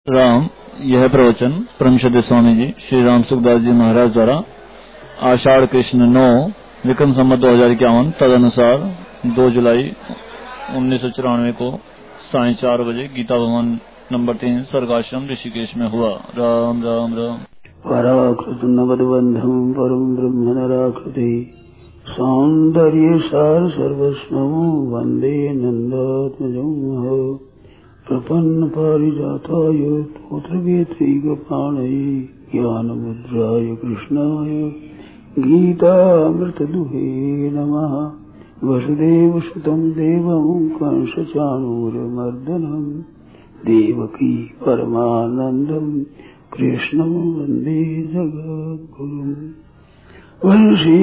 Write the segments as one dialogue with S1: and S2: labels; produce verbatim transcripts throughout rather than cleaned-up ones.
S1: राम। यह प्रवचन परमश्रद्धेय स्वामी जी श्री राम सुखदास जी महाराज द्वारा आषाढ़ कृष्ण नौ विक्रम संवत दो हजार इक्यावन तदनुसार दो जुलाई उन्नीस सौ चौरानवे को साढ़े चार बजे गीता भवन नंबर तीन स्वर्गाश्रम ऋषिकेश में हुआ। राम राम राम।
S2: पराकृत नवदबंधम परम ब्रह्म नराकृति सौंदर्य सार सर्वस्वं वंदे नंदात्मजं प्रपन्न पारिजाताय तोत्रवेत्रैकपाणये ज्ञानमुद्राय कृष्णाय गीतामृतदुहे नमः। वसुदेवसुतं देवं कंसचाणूरमर्दनं देवकी परमानन्दं कृष्णं वन्दे जगद्गुरुम्। वंशी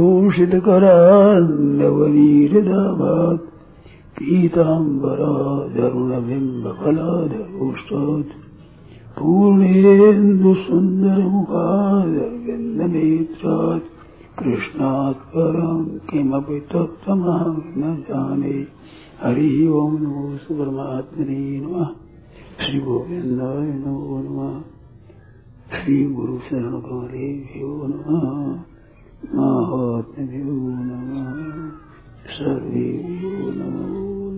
S2: विभूषितकरान्नवनीरदाभात् पीताम्बरादरुणबिम्बफलाधरोष्टात् पूर्णेन्दुसुन्दरमुखादरविन्दनेत्रात् कृष्णात् परं किमपि तत्त्वमहं न जाने। हरि ओं नमो परमात्मने नमः। श्री गोविन्दाय नमो नमः। श्री गुरु शरण कमलेभ्यो नमः। महात्म्यो नमः। सर्वेभ्यो नमो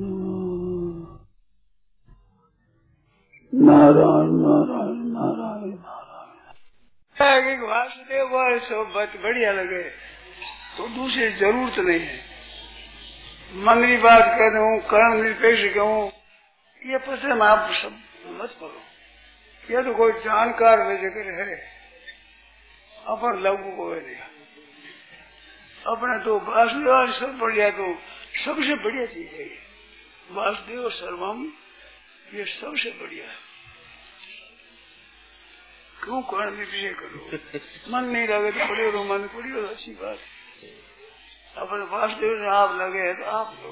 S2: नारायण नारायण नारायण नारायण।
S3: वासुदेव सब बात बढ़िया लगे तो दूसरी जरूरत नहीं है। मन की बात कह दूं, कर्ण निरपेक्ष कहूँ, ये प्रश्न आप सब मत करो। ये तो कोई जानकार वजह है, अपन लघु को नहीं। अपने तो वासुदेव सब बढ़िया, तो सबसे बढ़िया चीज है ये वासुदेव सर्वम, ये सबसे बढ़िया है। क्यों कर्ण विषय करो? मन नहीं लगे तो पड़े रहो, मन पड़ी हो, अच्छी बात है। अपने वासुदेव से आप लगे तो आप लो।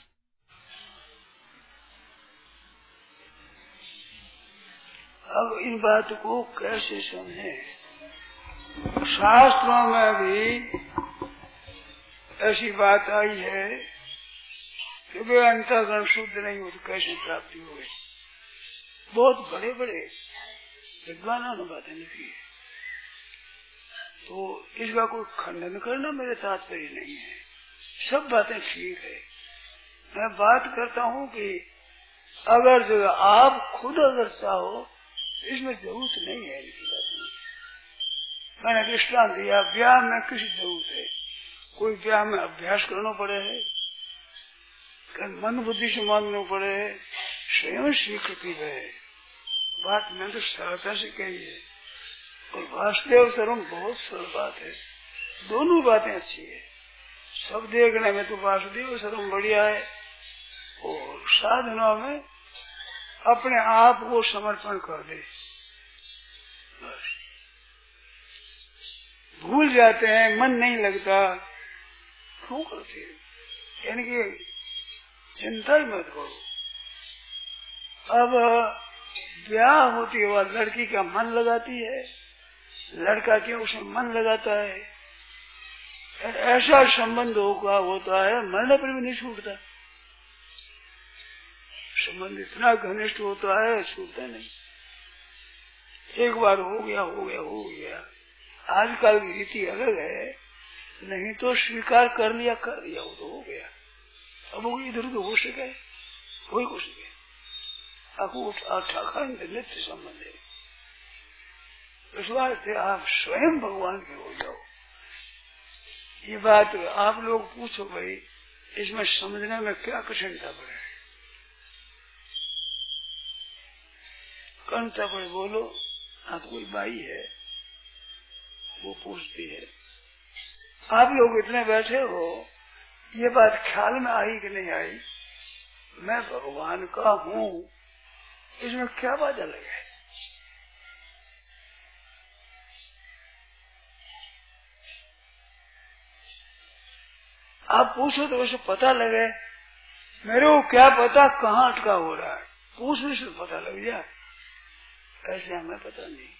S3: अब इन बात को कैसे समझे? शास्त्रों में भी ऐसी बात आई है कि वे अंतःकरण शुद्ध नहीं हो तो कैसे प्राप्ति हो गई। बहुत बड़े बड़े विद्वानों ने बातें लिखी है, तो इसका कोई खंडन करना मेरे तात्पर्य नहीं है। सब बातें ठीक है। मैं बात करता हूँ कि अगर जो आप खुद अगर चाहो, इसमें जरूरत नहीं है इनकी बात में। मैंने दृष्टांत दिया, व्यायाम में किसी जरूरत है? कोई व्यायाम में अभ्यास करना पड़े है, मन बुद्धि से मानना पड़े है, स्वयं स्वीकृति है। बात में तो सरलता से कही है, और वासुदेव सर्वम बहुत सरल बात है। दोनों बातें अच्छी है। सब देखने में तो वासुदेव सर्वम बढ़िया है, और साधना में अपने आप को समर्पण कर दे। भूल जाते हैं, मन नहीं लगता, क्यों करते? यानी कि चिंता ही मत करो। अब ब्याह होती है, वह लड़की का मन लगाती है, लड़का क्यों उसमें मन लगाता है। ऐसा संबंध होगा होता है, मरने पर भी नहीं छूटता। संबंध इतना घनिष्ठ होता है, छूटता नहीं। एक बार हो गया हो गया हो गया। आजकल की रीति अलग है, नहीं तो स्वीकार कर लिया कर लिया, वो तो हो गया। अब वो इधर उधर हो सके, कोई हो सके। आपको नित्य संबंध है। विश्वास से आप स्वयं भगवान के हो जाओ। ये बात आप लोग पूछो भाई, इसमें समझने में क्या कठिनता पड़े? कठिनता पड़े बोलो। हाँ, तो कोई बाई है, वो पूछती है। आप लोग इतने बैठे हो, ये बात ख्याल में आई कि नहीं आई? मैं भगवान का हूँ, इसमें क्या बात अलग है? आप पूछो तो वैसे पता लगे। मेरे को क्या पता कहाँ अटका हो रहा है, पूछने से पता लग जाए। ऐसे हमें पता नहीं।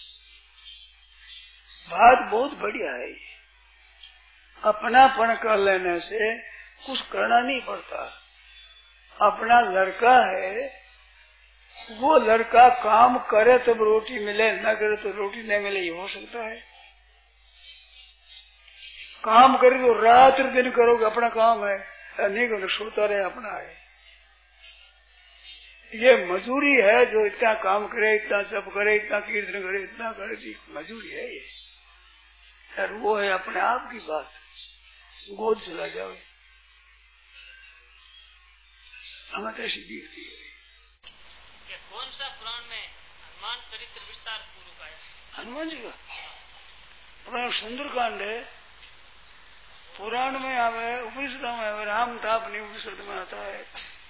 S3: बात बहुत बढ़िया है। अपनापन कर लेने से कुछ करना नहीं पड़ता। अपना लड़का है, वो लड़का काम करे तब रोटी मिले, न करे तो रोटी नहीं मिले, ये हो सकता है? काम करे तो रात दिन करोगे, अपना काम है, नहीं करो तो सोता रहे, अपना है। ये मजूरी है, जो इतना काम करे, इतना सब करे, इतना कीर्तन करे, इतना करे, मजूरी है ये। यार वो है अपने आप की बात, गोद चला जाओ, हमें तो ऐसी दिखती है।
S4: कौन सा पुराण में हनुमान चरित्र विस्तार पूर्वक आया?
S3: हनुमान जी का अपना सुंदरकांड है, पुराण में आवे, उपनिषद में आवे, राम ताप नहीं उपनिषद में आता है,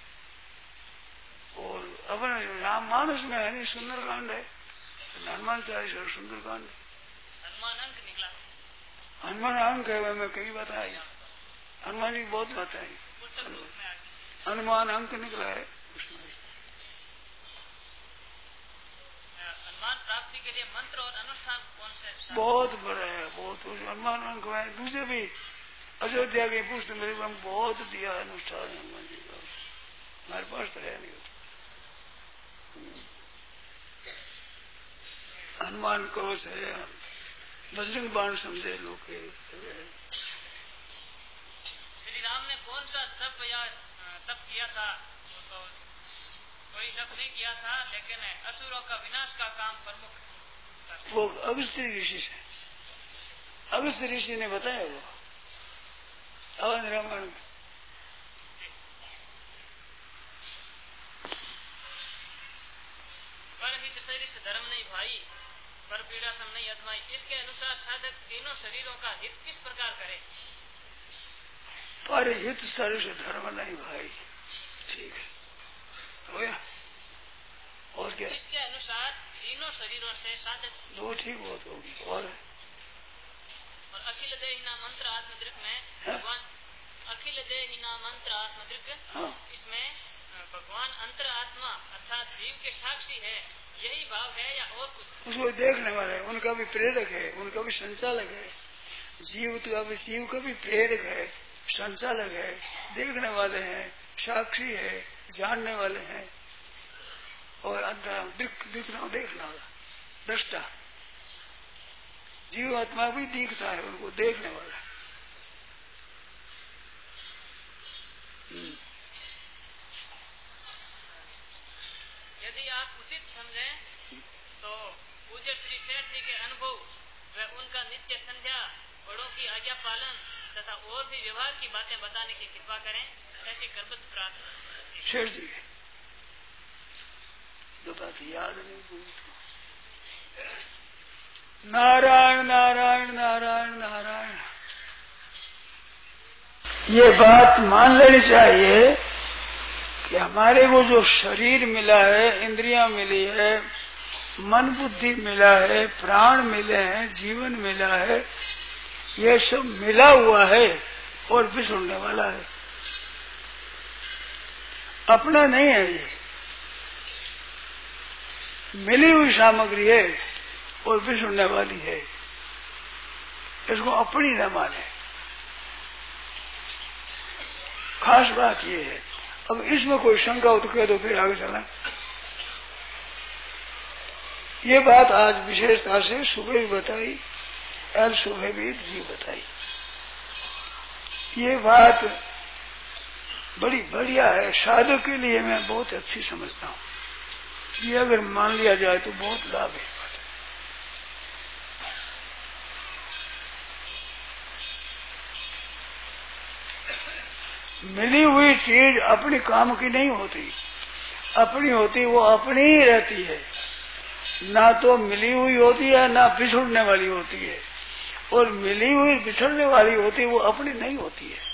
S3: और अपने राम मानस में है नहीं, सुंदरकांड है, हनुमान चालीसा और सुंदरकांड।
S4: हनुमान अंक निकला,
S3: हनुमान अंक है, मैं कई बताई, हनुमान जी बहुत बताई, हनुमान अंक निकला है उसमें।
S4: हनुमान प्राप्ति के लिए मंत्र और अनुष्ठान कौन से?
S3: बहुत बड़ा है, बहुत। हनुमान अंक में दूसरे भी अयोध्या की पुस्तक मेरे को बहुत दिया अनुष्ठान हनुमान जी का, हमारे पास तो है नहीं। हनुमान कवच है, बजरंग बाण समझे लोग।
S4: श्री राम ने कौन सा तप या तप किया था? तो कोई तप नहीं किया था, लेकिन असुरों का विनाश का काम प्रमुख
S3: वो अगस्त्य ऋषि से, अगस्त्य ऋषि ने बताया वो अवध रामायण में।
S4: पर हित शरीर से धर्म नहीं भाई, पर पीड़ा सम नहीं अधमाई। इसके अनुसार साधक तीनों शरीरों का हित किस प्रकार करे?
S3: पर हित शरीर से धर्म नहीं भाई, ठीक है हो गया। और क्या?
S4: इसके अनुसार तीनों शरीरों से साधक
S3: दो ठीक बहुत होगी। और
S4: और अखिल देहिना मंत्र आत्मदृक में भगवान, अखिल देहिना मंत्र आत्मदृक,
S3: हाँ।
S4: इसमें भगवान अंतर आत्मा अर्थात जीव के साक्षी है, यही भाव है या और कुछ?
S3: उसको देखने वाला है, उनका भी प्रेरक है, उनका भी संचालक है। जीव का भी जीव का भी प्रेरक है, संचालक है, देखने वाले हैं, साक्षी है, जानने वाले हैं, और अंतर दिखना देखना वाला दृष्टा। जीव आत्मा भी दिखता है, उनको देखने वाला।
S4: यदि आप उचित समझें तो पूज्य श्री शेठ जी के अनुभव व उनका नित्य संध्या, बड़ों की आज्ञा पालन तथा और भी व्यवहार की बातें बताने की कृपा करें, ऐसी करबद्ध प्रार्थना।
S3: शेठ जी जो बात याद नहीं भूलती। नारायण नारायण नारायण नारायण, ये बात मान लेनी चाहिए कि हमारे को जो शरीर मिला है, इंद्रियां मिली है, मन बुद्धि मिला है, प्राण मिले हैं, जीवन मिला है, ये सब मिला हुआ है और बिछुड़ने वाला है, अपना नहीं है। ये मिली हुई सामग्री है और बिछुड़ने वाली है, इसको अपनी न माने। खास बात ये है। अब इसमें कोई शंका हो तो कह दो, फिर आगे चला। ये बात आज विशेषता से सुबह भी बताई, आज सुबह भी जी बताई। ये बात बड़ी बढ़िया है, साधक के लिए मैं बहुत अच्छी समझता हूँ। ये अगर मान लिया जाए तो बहुत लाभ है। मिली हुई चीज अपनी काम की नहीं होती, अपनी होती वो अपनी ही रहती है, ना तो मिली हुई होती है ना बिछुड़ने वाली होती है, और मिली हुई बिछड़ने वाली होती है वो अपनी नहीं होती है।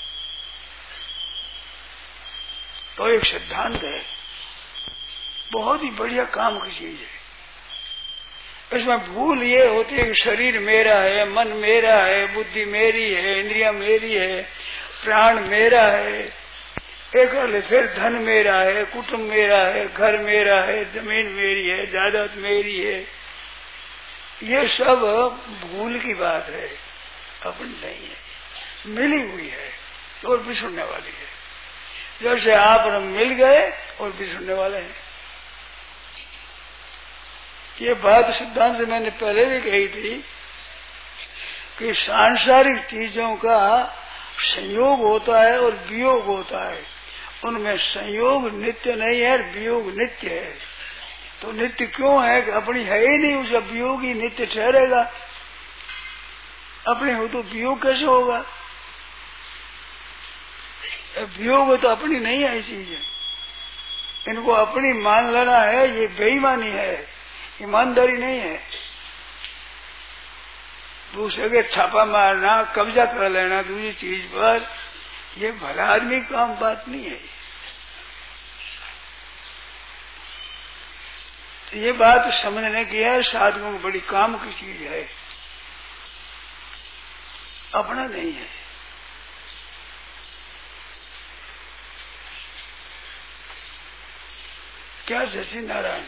S3: तो एक सिद्धांत है, बहुत ही बढ़िया काम की चीज है। इसमें भूल ये होती है कि शरीर मेरा है, मन मेरा है, बुद्धि मेरी है, इंद्रियां मेरी है, प्राण मेरा है, एक फिर धन मेरा है, कुटुंब मेरा है, घर मेरा है, जमीन मेरी है, जायदाद मेरी है। ये सब भूल की बात है, अपनी नहीं है, मिली हुई है और बिछुड़ने वाली है। जैसे आप मिल गए और बिछुड़ने वाले हैं, ये बात सिद्धांत से मैंने पहले भी कही थी कि सांसारिक चीजों का संयोग होता है और वियोग होता है। उनमें संयोग नित्य नहीं है, वियोग नित्य है। तो नित्य क्यों है कि अपनी है ही नहीं, उसका वियोग ही नित्य ठहरेगा। अपने हो तो वियोग कैसे होगा? वियोग तो अपनी नहीं है चीज। इनको अपनी मान लेना है, ये बेईमानी है, ईमानदारी नहीं है। दूसरे के छापा मारना, कब्जा कर लेना दूसरी चीज पर, ये भला आदमी काम बात नहीं है। तो ये बात समझने की है, साधुओं को बड़ी काम की चीज है, अपना नहीं है। क्या सचिन नारायण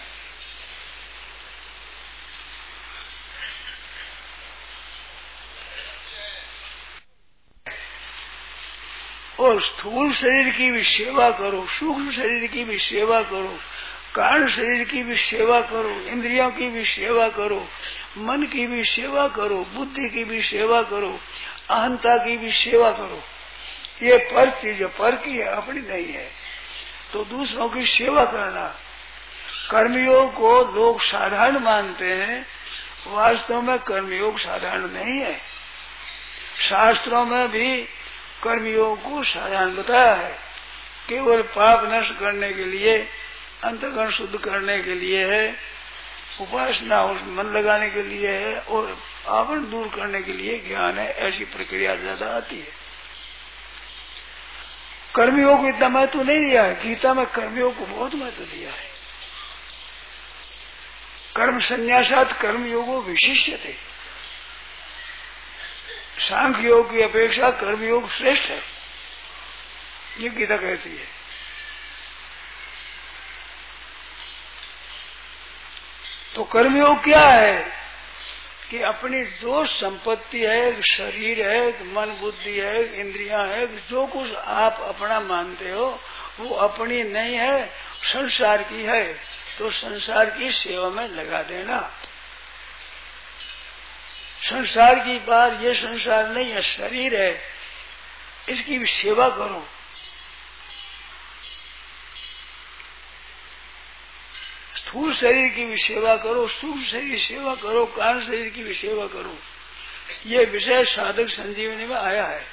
S3: और स्थूल शरीर की भी सेवा करो, सूक्ष्म शरीर की भी सेवा करो, कारण शरीर की भी सेवा करो, इंद्रियों की भी सेवा करो, मन की भी सेवा करो, बुद्धि की भी सेवा करो, अहंता की भी सेवा करो। ये पर चीज पर की है, अपनी नहीं है। तो दूसरों की सेवा करना, कर्मयोग को लोग साधारण मानते हैं, वास्तव में कर्मयोग साधारण नहीं है। शास्त्रों में भी कर्मयोग को साधारण बताया है, केवल पाप नष्ट करने के लिए, अंतःकरण शुद्ध करने के लिए है, उपासना मन लगाने के लिए है और आवरण दूर करने के लिए ज्ञान है। ऐसी प्रक्रिया ज्यादा आती है। कर्मयोग को इतना महत्व नहीं दिया है। गीता में कर्मयोग को बहुत महत्व दिया है। कर्म संन्यासात कर्मयोगो विशिष्यते। सांख्य योग की अपेक्षा कर्मयोग श्रेष्ठ है, ये गीता कहती है। तो कर्मयोग क्या है कि अपनी जो संपत्ति है, शरीर है, मन बुद्धि है, इंद्रियां है, जो कुछ आप अपना मानते हो वो अपनी नहीं है, संसार की है। तो संसार की सेवा में लगा देना। संसार की बात, ये संसार नहीं है, शरीर है, इसकी भी सेवा करो। स्थूल शरीर की भी सेवा करो, सूक्ष्म शरीर की सेवा करो, कारण शरीर की भी सेवा करो। ये विषय साधक संजीवनी में आया है,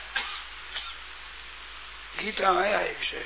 S3: गीता में आया है विषय।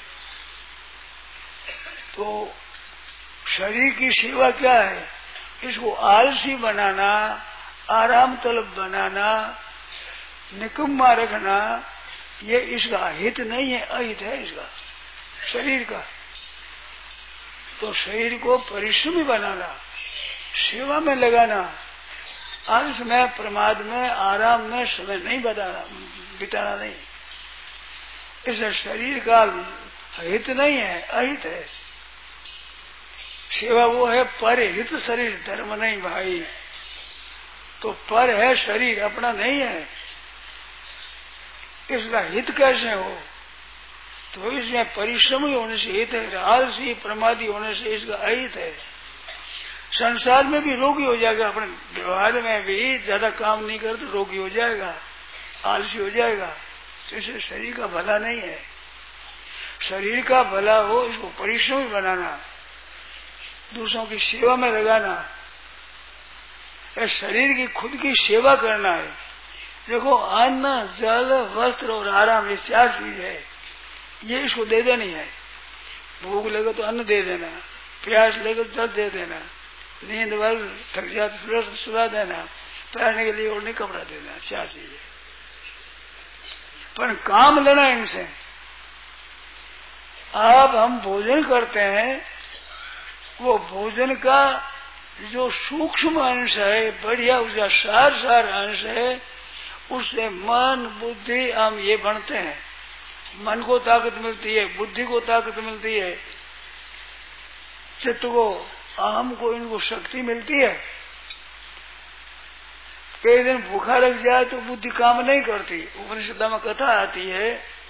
S3: तो शरीर की सेवा क्या है? इसको आलसी बनाना, आराम तलब बनाना, निकम्मा रखना, ये इसका हित नहीं है, अहित है इसका शरीर का। तो शरीर को परिश्रमी बनाना, सेवा में लगाना, आलस में, प्रमाद में, आराम में समय नहीं बताना, बिताना नहीं। इस शरीर का हित नहीं है, अहित है। सेवा वो है पर हित शरीर, धर्म नहीं भाई। तो पर है शरीर, अपना नहीं है। इसका हित कैसे हो? तो इसमें परिश्रमी होने से हित है, आलसी प्रमादी होने से इसका अहित है। संसार में भी रोगी हो जाएगा, अपने व्यवहार में भी ज्यादा काम नहीं करे तो रोगी हो जाएगा, आलसी हो जाएगा। तो इसे शरीर का भला नहीं है। शरीर का भला हो, इसको परिश्रमी बनाना, दूसरों की सेवा में लगाना, शरीर की खुद की सेवा करना है। देखो, अन्न, जल, वस्त्र और आराम, ये चार चीज है, ये इसको दे देनी है। भूख लगे तो अन्न दे देना, प्यास लगे तो जल दे देना, नींद वल थक जाए तो सुला देना, पहनने के लिए ओढ़ने कपड़ा देना, चार चीजें। पर काम लेना इनसे। अब हम भोजन करते हैं, वो भोजन का जो सूक्ष्म अंश है, बढ़िया उसका सार सार अंश है, उससे मन बुद्धि हम ये बनते हैं। मन को ताकत मिलती है, बुद्धि को ताकत मिलती है, चित्त को, अहम को, इनको शक्ति मिलती है। कई दिन भूखा लग जाए तो बुद्धि काम नहीं करती। उपनिषद में कथा आती है,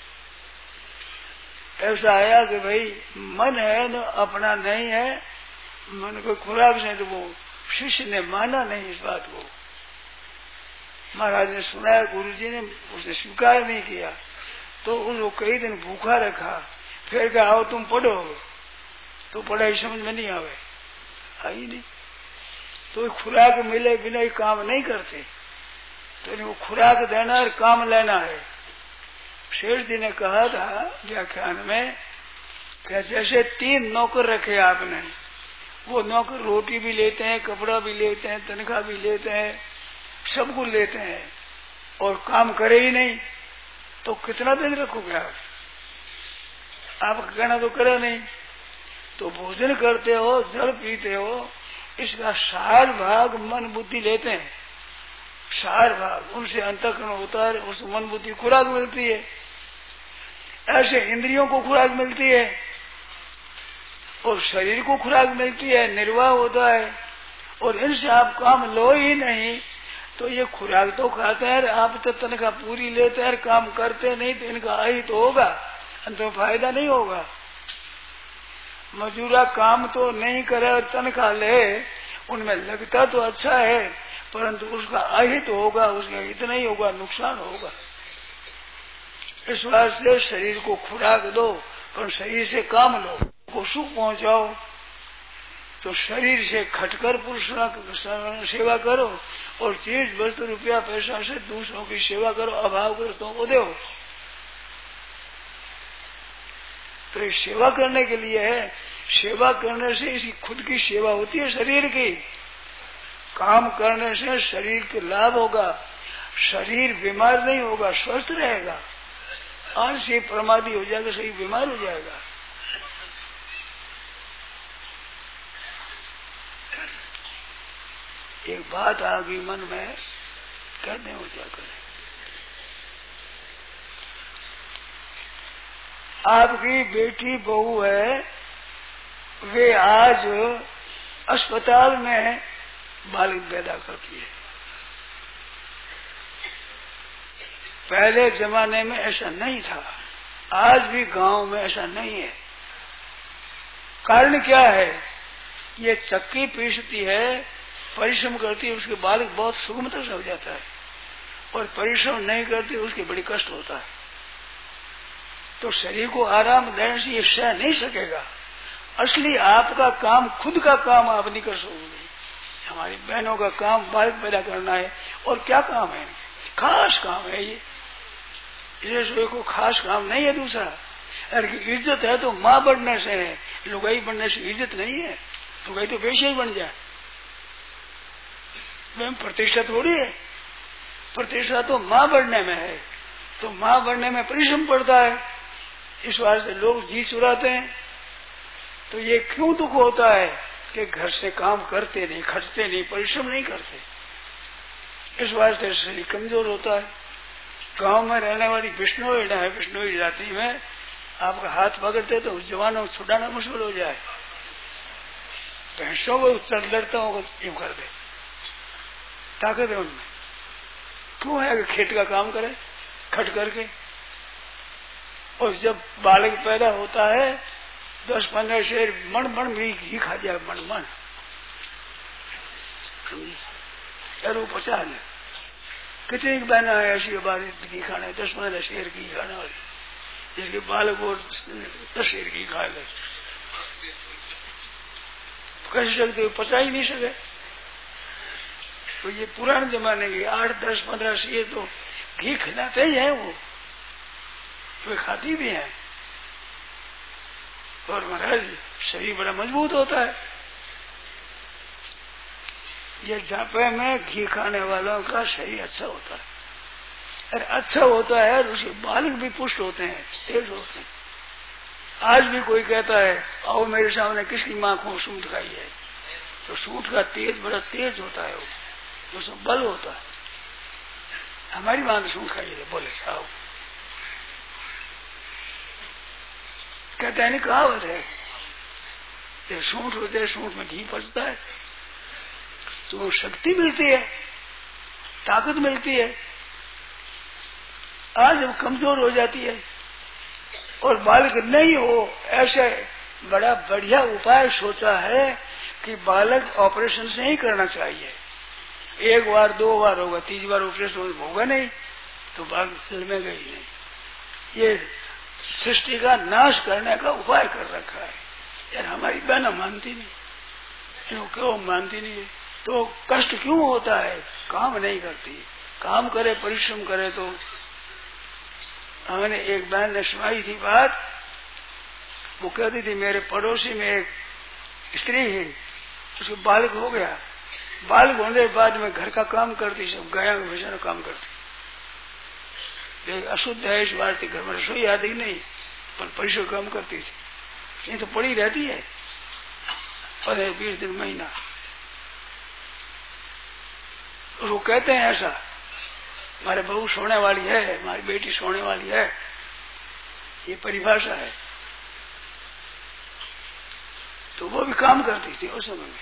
S3: ऐसा आया कि भाई मन है न अपना नहीं है, मन को खुराक से तो वो शिष्य ने माना नहीं इस बात को। महाराज ने सुनाया, गुरुजी ने, उसने स्वीकार नहीं किया, तो उनको कई दिन भूखा रखा। फिर कहा आओ तुम पढ़ो, तो पढ़ाई समझ में नहीं आवे, आई नहीं। तो खुराक मिले बिना ही काम नहीं करते, तो इनको खुराक देना और काम लेना है। शेष जी ने कहा था व्याख्यान में कि जैसे तीन नौकर रखे आपने, वो नौकर रोटी भी लेते हैं, कपड़ा भी लेते हैं, तनख्वाह भी लेते हैं, सब कुछ लेते हैं, और काम करे ही नहीं, तो कितना दिन रखोगे आप? आप कहना तो करे नहीं, तो भोजन करते हो, जल पीते हो, इसका सार भाग मन बुद्धि लेते हैं, सार भाग उनसे अंतःकरण होता है, उस मन बुद्धि खुराक मिलती है। ऐसे इंद्रियों को खुराक मिलती है और शरीर को खुराक मिलती है, निर्वाह होता है, और इनसे आप काम लो ही नहीं, तो ये खुराक तो खाते हैं, आप तो तनख्वाह पूरी लेते हैं, काम करते नहीं, तो इनका अहित तो होगा, अंत में फायदा नहीं होगा। मजूरा काम तो नहीं करे और तनख्वाह ले, उनमें लगता तो अच्छा है, परंतु उसका अहित होगा, उसका हित नहीं होगा, नुकसान होगा। इस वास्ते शरीर को खुराक दो, पर शरीर से काम लो, को सुख पहुंचाओ। तो शरीर से खटकर पुरुष सेवा करो, और चीज वस्तु रुपया पैसा से दूसरों की सेवा करो, अभावग्रस्तों को दो। तो ये सेवा करने के लिए है, सेवा करने से इसी खुद की सेवा होती है शरीर की। काम करने से शरीर के लाभ होगा, शरीर बीमार नहीं होगा, स्वस्थ रहेगा। आज से प्रमादी हो जाएगा, शरीर बीमार हो जाएगा। एक बात आ गई मन में, कहते हो क्या करें। आपकी बेटी बहू है, वे आज अस्पताल में बालक पैदा करती है। पहले जमाने में ऐसा नहीं था, आज भी गांव में ऐसा नहीं है। कारण क्या है? ये चक्की पीसती है, परिश्रम करती है, उसके बालक बहुत सुगमता से हो जाता है, और परिश्रम नहीं करती उसके बड़ी कष्ट होता है। तो शरीर को आराम देने से ये सह नहीं सकेगा। असली आपका काम, खुद का काम आप नहीं कर सकोगे। हमारी बहनों का काम बालक पैदा करना है, और क्या काम है? खास काम है ये, इसलिए को खास काम नहीं है दूसरा। अगर इज्जत है तो माँ बनने से है, लुगाई बनने से इज्जत नहीं है। लुगाई तो वैसे ही बन जाए, में प्रतिष्ठा थोड़ी है। प्रतिष्ठा तो माँ बनने में है, तो माँ बनने में परिश्रम पड़ता है। इस वास्ते लोग जी चुराते हैं। तो ये क्यों दुख होता है कि घर से काम करते नहीं, खटते नहीं, परिश्रम नहीं करते। इस वास्ते शरीर कमजोर होता है। गांव में रहने वाली बिश्नोई है, बिश्नोई जाति में आपका हाथ पकड़ते तो उस जवानों को छुड़ाना मुश्किल हो जाए। भैंसों को चढ़ लड़ता होगा, यूं कर दे, ताकत है उनमें। क्यों है कि खेत का काम करे खट करके। और जब बालक पैदा होता है दस पंद्रह शेर मन मन भी घी खा जाए, मन मन यार पचास है। कितनी बहना है ऐसी बारी घी खाने, दस पंद्रह शेर घी खाने वाली, जिसके बालक वो दस शेर घी खा ले, कैसे सकते, पचा ही नहीं सके। तो ये पुराने जमाने के आठ दस पंद्रह शेर तो घी खिलाते ही है, वो वे खाती भी है। और महाराज शरीर बड़ा मजबूत होता है। ये जापे में घी खाने वालों का शरीर अच्छा होता है, अरे अच्छा होता है, और उसके बालक भी पुष्ट होते हैं, तेज होते हैं। आज भी कोई कहता है आओ मेरे सामने किसकी माँ को सूट खाई है, तो सूट का तेज बड़ा तेज होता है, वो उसमें बल होता है। हमारी माँ ने सूट खाई है, बोले आओ, कहते हैं कहावत है, सूट होते हैं, सूट में घी पचता है तो शक्ति मिलती है, ताकत मिलती है। आज जब कमजोर हो जाती है और बालक नहीं हो, ऐसे बड़ा बढ़िया उपाय सोचा है कि बालक ऑपरेशन से ही करना चाहिए। एक बार दो बार होगा, तीसरी बार ऑपरेशन होगा नहीं तो बालक चल में गई नहीं। ये सृष्टि का नाश करने का उपाय कर रखा है यार। हमारी बहना मानती नहीं, क्यों क्यों मानती नहीं है? तो कष्ट क्यों होता है? काम नहीं करती। काम करे, परिश्रम करे तो। हमने एक बहन ने सुनाई थी बात, वो कहती थी मेरे पड़ोसी में एक स्त्री है, उसको बालक हो गया। बालक होने के बाद में घर का काम करती, सब गाया भजन काम करती। अशुद्ध है इस बार थी, घर में रसोई आती नहीं, पर परिश्रम काम करती थी। नहीं तो पड़ी रहती है पंद्रह बीस दिन महीना। वो कहते हैं ऐसा, हमारे बहू सोने वाली है, हमारी बेटी सोने वाली है, ये परिभाषा है। तो वो भी काम करती थी उस समय में,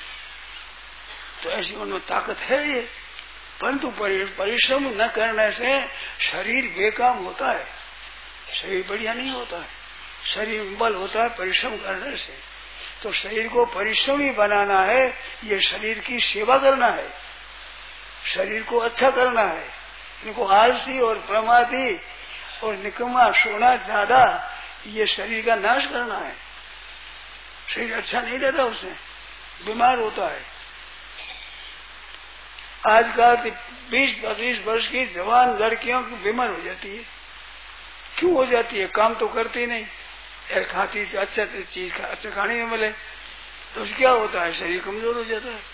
S3: तो ऐसी उनमें ताकत है ये। परंतु परिश्रम न करने से शरीर बेकाम होता है, शरीर बढ़िया नहीं होता है, शरीर में बल होता है परिश्रम करने से। तो शरीर को परिश्रमी बनाना है, ये शरीर की सेवा करना है, शरीर को अच्छा करना है। इनको आलसी और प्रमादी और निकम्मा सोना ज्यादा, ये शरीर का नाश करना है। शरीर अच्छा नहीं देता, उससे बीमार होता है। आजकल बीस पच्चीस वर्ष की जवान लड़कियों की बीमार हो जाती है। क्यों हो जाती है? काम तो करती नहीं, यार खाती अच्छा चीज खा, अच्छा खाने में मिले तो क्या होता है? शरीर कमजोर हो जाता है।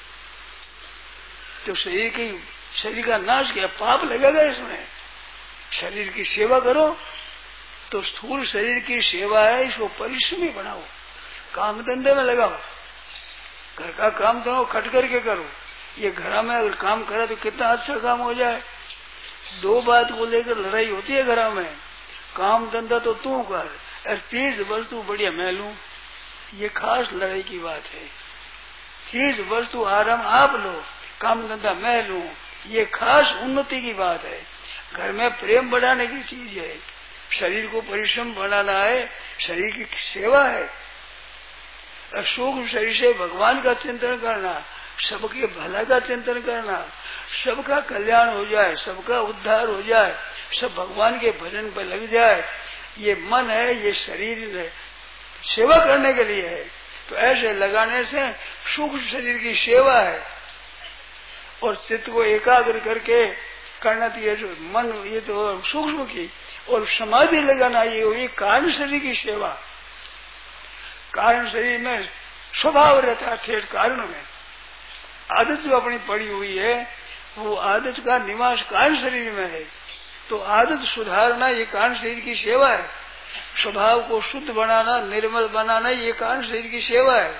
S3: तो शरीर की शरीर का नाश किया, पाप लगेगा इसमें। शरीर की सेवा करो तो स्थूल शरीर की सेवा है, इसको परिश्रमी बनाओ, काम धंधे में लगाओ, घर का काम करो, खट करके करो। ये घर में अगर काम करे तो कितना अच्छा काम हो जाए। दो बात को लेकर लड़ाई होती है घर में, काम धंधा तो तू कर, और चीज वस्तु बढ़िया मैं लूं, ये खास लड़ाई की बात है। चीज वस्तु आराम आप लो, काम धंधा मैं लूं, ये खास उन्नति की बात है। घर में प्रेम बढ़ाने की चीज है, शरीर को परिश्रम बनाना है, शरीर की सेवा है। सूक्ष्म शरीर से भगवान का चिंतन करना, सबके भला का चिंतन करना, सबका कल्याण हो जाए, सबका उद्धार हो जाए, सब भगवान के भजन पर लग जाए। ये मन है, ये शरीर है, सेवा करने के लिए है। तो ऐसे लगाने से सूक्ष्म शरीर की सेवा है। और चित्त को एकाग्र करके करना चाहिए, जो मन ये तो सूक्ष्म की, और समाधि लगाना ये हुई कारण शरीर की सेवा। कारण शरीर में स्वभाव रहता है, ठेठ कारण में आदत जो अपनी पड़ी हुई है, वो आदत का निवास कारण शरीर में है। तो आदत सुधारना ये कारण शरीर की सेवा है। स्वभाव को शुद्ध बनाना, निर्मल बनाना, ये कारण शरीर की सेवा है।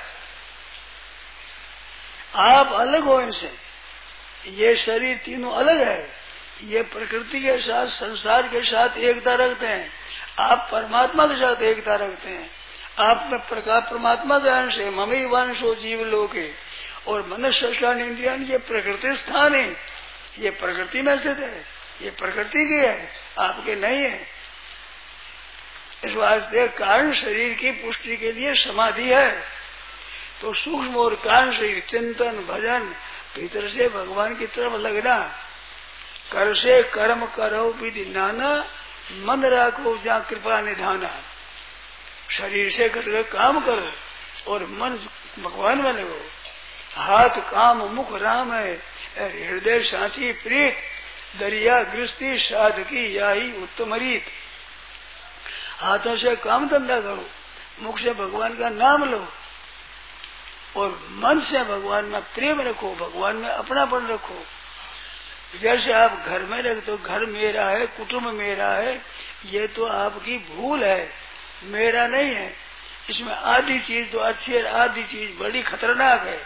S3: आप अलग हो इनसे, ये शरीर तीनों अलग है। ये प्रकृति के साथ, संसार के साथ एकता रखते हैं, आप परमात्मा के साथ एकता रखते हैं। आप में प्रकार परमात्मा का अंश है, ममी वंशो जीव लोके, और मनुष्य इंडिया ये प्रकृति स्थान है, ये प्रकृति में स्थित है, ये प्रकृति की है, आपके नहीं है। इस वास्ते कारण शरीर की पुष्टि के लिए समाधि है। तो सूक्ष्म और कारण शरीर चिंतन भजन, भीतर से भगवान की तरफ लगना। कर से कर्म करो विधि नाना, मन राखो जा कृपा निधाना। शरीर से कर काम करो और मन भगवान में लगो। हाथ काम मुख राम है, हृदय साची प्रीत, दरिया गृहस्थी साधकी याही उत्तम रीत। हाथों से काम धंधा करो, मुख से भगवान का नाम लो, और मन से भगवान में प्रेम रखो, भगवान में अपनापन रखो। जैसे आप घर में रखते हो, घर मेरा है, कुटुंब मेरा है, ये तो आपकी भूल है, मेरा नहीं है। इसमें आधी चीज तो अच्छी है, आधी चीज बड़ी खतरनाक है।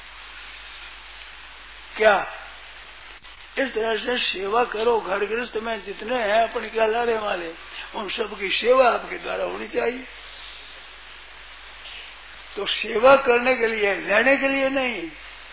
S3: क्या? इस तरह से सेवा करो। घर गृहस्थ में जितने हैं अपने क्या लाने वाले, उन सबकी सेवा आपके द्वारा होनी चाहिए। तो सेवा करने के लिए, लेने के लिए नहीं।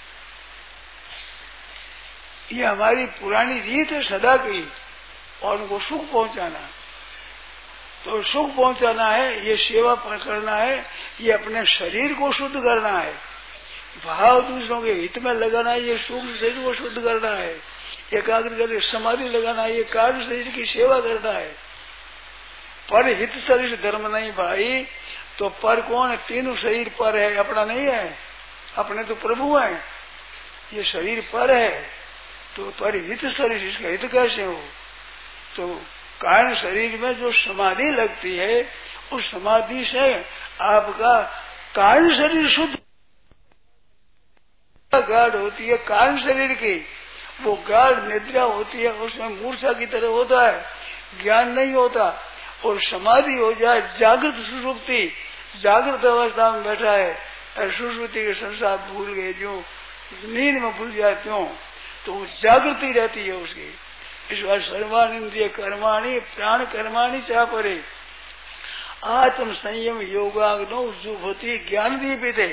S3: ये हमारी पुरानी रीत है सदा की, और उनको सुख पहुंचाना। तो सुख पहुंचाना है, ये सेवा करना है, ये अपने शरीर को शुद्ध करना है, भाव दूसरों के हित में लगाना है, ये सूक्ष्म शरीर को शुद्ध करना है, एकाग्र करके समाधि लगाना है, ये कार्य शरीर की सेवा करना है। पर हित शरीर धर्म नहीं भाई, तो पर कौन है? तीनों शरीर पर है, अपना नहीं है, अपने तो प्रभु है, ये शरीर पर है, तो पर हित शरीर, इसका हित कैसे हो? तो कारण शरीर में जो समाधि लगती है, उस समाधि से आपका कारण शरीर शुद्ध, गाढ़ होती है कारण शरीर की, वो गाढ़ निद्रा होती है, उसमें मूर्छा की तरह होता है, ज्ञान नहीं होता। और समाधि हो जाए, जागृत सुषुप्ति, जागृत अवस्था में बैठा है, सुषुप्ति के संसार भूल गए, जो नींद में भूल जाते हो, तो वो जागृति रहती है उसकी। इस बार सर्वान इंद्रिय कर्माणी प्राण कर्माणी चाह परे आत्म संयम योगाग्नो जुभूति ज्ञान दीपिते।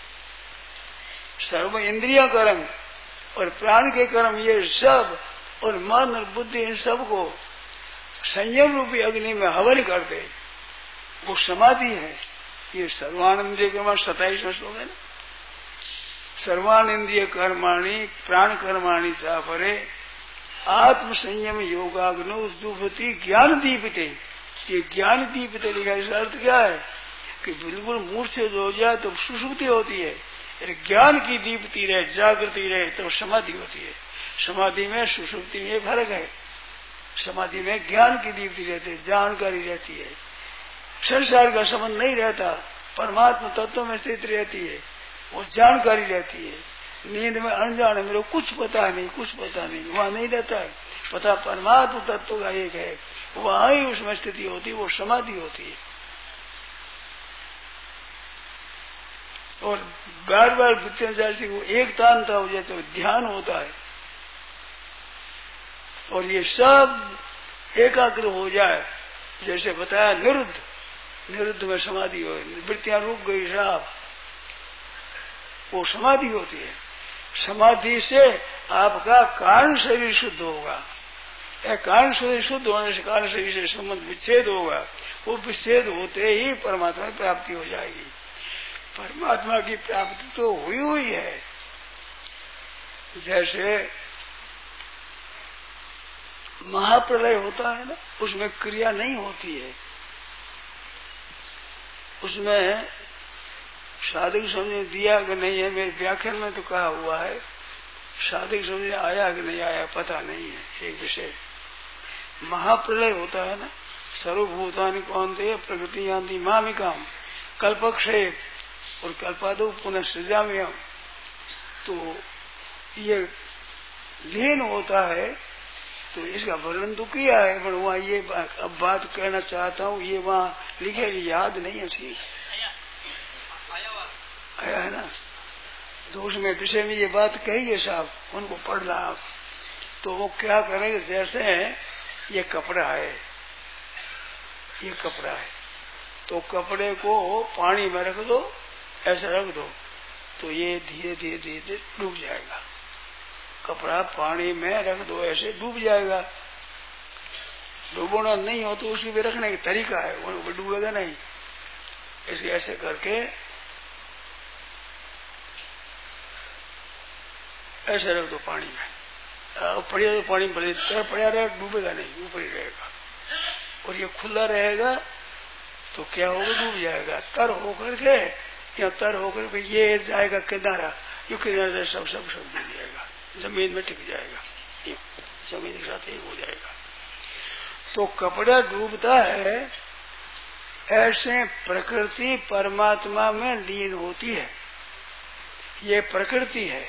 S3: सर्व इंद्रिय कर्म और प्राण के कर्म, ये सब, और मन और बुद्धि, इन सब को संयम रूपी अग्नि में हवन कर दे, वो समाधि है। ये सर्वानंदीय कर्म सताइस में श्लोक है ना, सर्वानंदीय कर्माणी प्राण कर्माणी चाह परे आत्म संयम योगाग्नो जुभूति ज्ञान दीपिते। ये ज्ञान दीपिते लिखा, इसका अर्थ क्या है कि बिल्कुल मूर्छित हो जाए तो सुषुप्ति होती है, ज्ञान की दीप्ति रहे, जागृति रहे, तो समाधि होती है। समाधि में सुषुप्ति में फर्क है, समाधि में ज्ञान की दीप्ति रहती है, जानकारी रहती है, संसार का संबंध नहीं रहता, परमात्मा तत्व में स्थित रहती है, वो जानकारी रहती है। नींद में अनजान है, मेरे को कुछ पता नहीं, कुछ पता नहीं, वहां नहीं रहता है, पता परमात्मा तत्व का एक है, वहां ही उसमें स्थिति होती है, वो समाधि होती है। और बार बार वृत्तियां जैसे वो एक तानता हो जाए तो ध्यान होता है, और ये सब एकाग्र हो जाए, जैसे बताया निरुद्ध, निरुद्ध में समाधि हो, वृत्तियां रुक गई साहब, वो समाधि होती है। समाधि से आपका कारण शरीर शुद्ध होगा, कारण शरीर शुद्ध होने से कारण शरीर से संबंध विच्छेद होगा, वो विच्छेद होते ही परमात्मा की प्राप्ति हो जाएगी। परमात्मा की प्राप्ति तो हुई हुई है, जैसे महाप्रलय होता है ना, उसमें क्रिया नहीं होती है, उसमें साधक समझ दिया कि नहीं है, मेरे व्याख्यान में तो कहा हुआ है, साधक समझ आया कि नहीं आया पता नहीं है, एक विषय। महाप्रलय होता है ना, सर्वभूतानि कौन्तेय प्रकृति यान्ति मामिकाम कल्पक्षेप और कल्पादो पुनः सृजाम्यहम्, तो ये लीन होता है, तो इसका वर्णन तो किया है, पर वहाँ ये अब बात कहना चाहता हूँ, ये वहाँ लिखे याद नहीं है, ठीक आया है ना, तो उसमें विषय में ये बात कही है साहब, उनको पढ़ना आप, तो वो क्या करेंगे, जैसे ये कपड़ा है, ये कपड़ा है, तो कपड़े को पानी में रख दो, ऐसा रख दो, तो ये धीरे धीरे धीरे डूब जाएगा। कपड़ा पानी में रख दो, ऐसे डूब जाएगा। डूबना नहीं हो तो उसकी भी रखने का तरीका है, वो डूबेगा नहीं। ऐसे ऐसे करके ऐसे रख दो पानी में, पड़िया तो पानी में पड़े पड़ा रहेगा, डूबेगा नहीं, ऊपर ही रहेगा। और ये खुला रहेगा तो क्या होगा, डूब जाएगा। तर होकर के या तर होकर के ये जाएगा किनारा, ये किनारे सब सब सब डूब जाएगा, जमीन में टिक जाएगा, जमीन के साथ एक हो जाएगा। तो कपड़ा डूबता है, ऐसे प्रकृति परमात्मा में लीन होती है। ये प्रकृति है,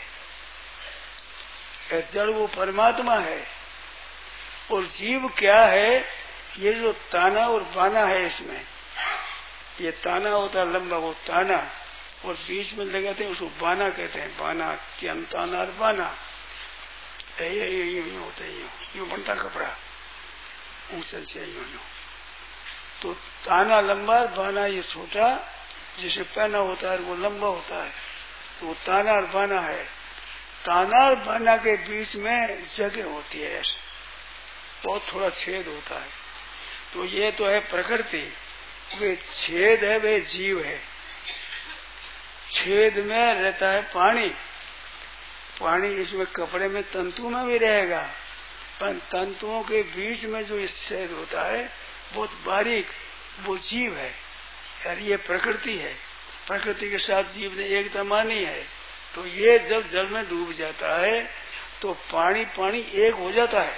S3: जड़ वो परमात्मा है, और जीव क्या है, ये जो ताना और बाना है, इसमें ये ताना होता है लंबा, वो ताना, और बीच में लगाते हैं उसको बाना कहते हैं। बाना ताना और बाना ये यूं यूं होता है, यूं यूं बनता कपड़ा ऊंचे से यूं यूं। तो ताना लंबा, बाना ये छोटा, जिसे पहना होता है वो लंबा होता है, तो वो ताना और बाना है। ताना और बाना के बीच में जगह होती है, ऐसे बहुत थोड़ा छेद होता है। तो ये तो है प्रकृति, वे छेद है, वे जीव है। छेद में रहता है पानी, पानी इसमें कपड़े में तंतु में भी रहेगा, पर तंतुओं के बीच में जो छेद होता है बहुत बारीक, वो जीव है। यार ये प्रकृति है, प्रकृति के साथ जीव ने एकता मानी है। तो ये जब जल में डूब जाता है तो पानी पानी एक हो जाता है,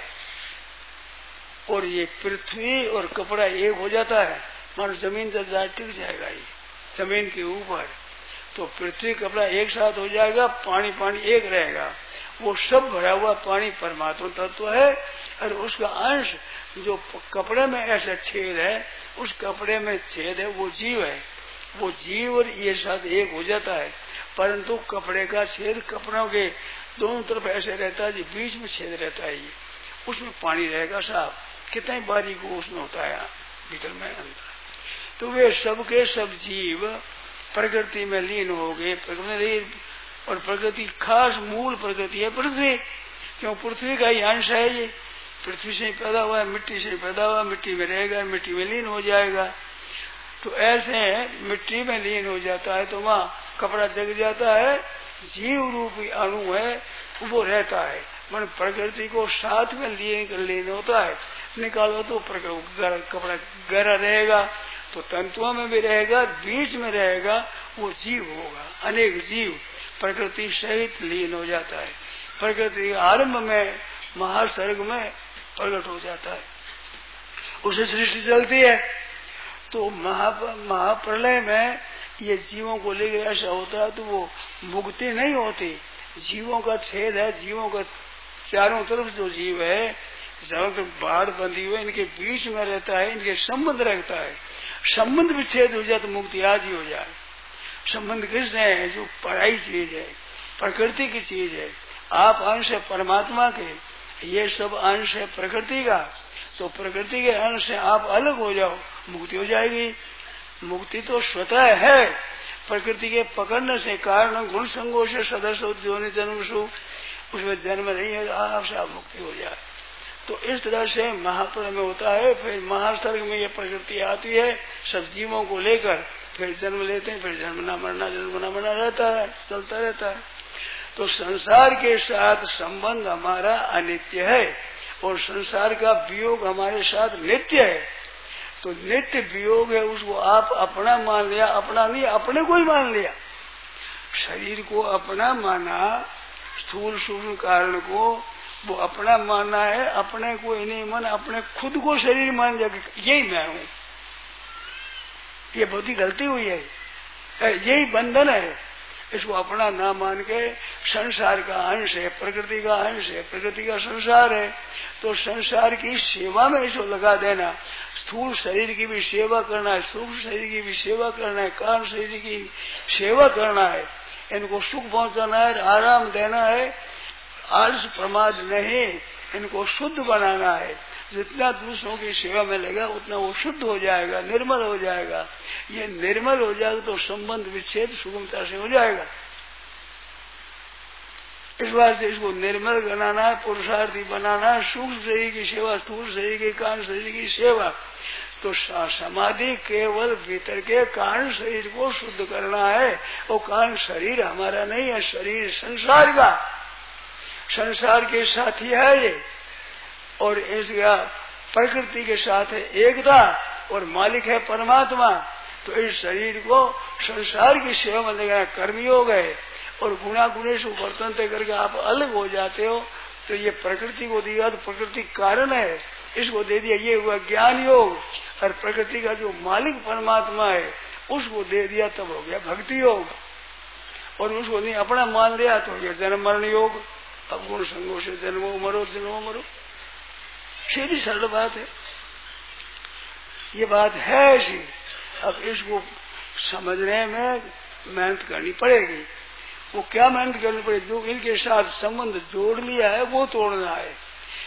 S3: और ये पृथ्वी और कपड़ा एक हो जाता है। मानो जमीन जब जा टिक जाएगा ये जमीन के ऊपर, तो पृथ्वी कपड़ा एक साथ हो जाएगा, पानी पानी एक रहेगा। वो सब भरा हुआ पानी परमात्मा तत्व है, और उसका अंश जो कपड़े में ऐसा छेद है, उस कपड़े में छेद है, वो जीव है। वो जीव और ये साथ एक हो जाता है, परंतु कपड़े का छेद कपड़ों के दोनों तरफ ऐसे रहता है, बीच में छेद रहता है, ये उसमें पानी रहेगा साफ। कितना बारीक वो उसमें होता है भीतर में अंदर। तो वे सब के सब जीव प्रकृति में लीन हो गए। प्रकृति और प्रकृति खास मूल प्रकृति है पृथ्वी, क्यों पृथ्वी का ही अंश है ये। पृथ्वी से पैदा हुआ है, मिट्टी से पैदा हुआ, मिट्टी में रहेगा, मिट्टी में लीन हो जाएगा। तो ऐसे मिट्टी में लीन हो जाता है तो वहाँ कपड़ा जग जाता है, जीव रूपी अणु है वो रहता है। मन प्रकृति को साथ में लीन लीन होता है, निकालो तो कपड़ा गहरा रहेगा, तो तंतुओं में भी रहेगा, बीच में रहेगा, वो जीव होगा। अनेक जीव प्रकृति सहित लीन हो जाता है। प्रकृति आरंभ में महासर्ग में प्रकट हो जाता है, उसे सृष्टि चलती है। तो महा महाप्रलय में ये जीवों को लेकर ऐसा होता है, तो वो मुक्ति नहीं होती। जीवों का छेद है, जीवों का चारों तरफ जो जीव है, जहाँ तक बाढ़ बंधी हुई, इनके बीच में रहता है, इनके संबंध रखता है। संबंध विच्छेद हो जाए तो मुक्ति आज ही हो जाए। संबंध किससे है? जो पराई चीज है, प्रकृति की चीज है। आप अंश है परमात्मा के, ये सब अंश है प्रकृति का। तो प्रकृति के अंश से आप अलग हो जाओ, मुक्ति हो जाएगी। मुक्ति तो स्वतः है, प्रकृति के पकड़ने से कारण गुण संगों से सदस्य उद्योनि जन्म सु, उसमें जन्म नहीं है, आपसे आप मुक्ति हो जाए। तो इस तरह से महाप्रलय में होता है। फिर महासर्ग में ये प्रकृति आती है सब जीवों को लेकर, फिर जन्म लेते हैं, फिर जन्म ना मरना जन्म ना मरना रहता है, चलता रहता है। तो संसार के साथ संबंध हमारा अनित्य है, और संसार का वियोग हमारे साथ नित्य है। तो नित्य वियोग है, उसको आप अपना मान लिया, अपना नहीं अपने को ही मान लिया। शरीर को अपना माना, स्थूल सूक्ष्म कारण को वो अपना मानना है, अपने को ही नहीं माना, अपने खुद को शरीर मान लिया कि यही मैं हूँ। ये बहुत ही गलती हुई है, यही बंधन है। इसको अपना ना मान के संसार का अंश है, प्रकृति का अंश है, प्रकृति का संसार है, तो संसार की सेवा में इसको लगा देना। स्थूल शरीर की भी सेवा करना है, सूक्ष्म शरीर की भी सेवा करना है, कारण शरीर की सेवा करना है, इनको सुख पहुंचाना है, आराम देना है, आलस प्रमाद नहीं, इनको शुद्ध बनाना है। जितना दूसरों की सेवा में लगा उतना वो शुद्ध हो जाएगा, निर्मल हो जाएगा। ये निर्मल हो जाएगा तो संबंध विच्छेद सुगमता से हो जाएगा। इस बात से इसको निर्मल बनाना है, पुरुषार्थी बनाना है। सूक्ष्म शरीर की सेवा, स्थूल शरीर की, कारण शरीर की सेवा। तो समाधि केवल भीतर के कारण शरीर को शुद्ध करना है। वो कारण शरीर हमारा नहीं है, शरीर संसार का, संसार के साथी है ये, और इसका प्रकृति के साथ है एकता, और मालिक है परमात्मा। तो इस शरीर को संसार की सेवा में लगाना कर्मयोग है, और गुणा गुणेश वर्तन करके आप अलग हो जाते हो। तो ये प्रकृति को दिया तो प्रकृति कारण है, इसको दे दिया, ये हुआ ज्ञान योग। और प्रकृति का जो मालिक परमात्मा है उसको दे दिया, तब हो गया भक्ति योग। और उसको नहीं अपना मान लिया तो यह जन्म मरण योग। अब गुण संगों से जन्मो मरो जन्मो मरो, सीधी सरल बात है, ये बात है ऐसी। अब इसको समझने में मेहनत करनी पड़ेगी। वो क्या मेहनत करनी पड़ेगी? जो इनके साथ संबंध जोड़ लिया है वो तोड़ना है।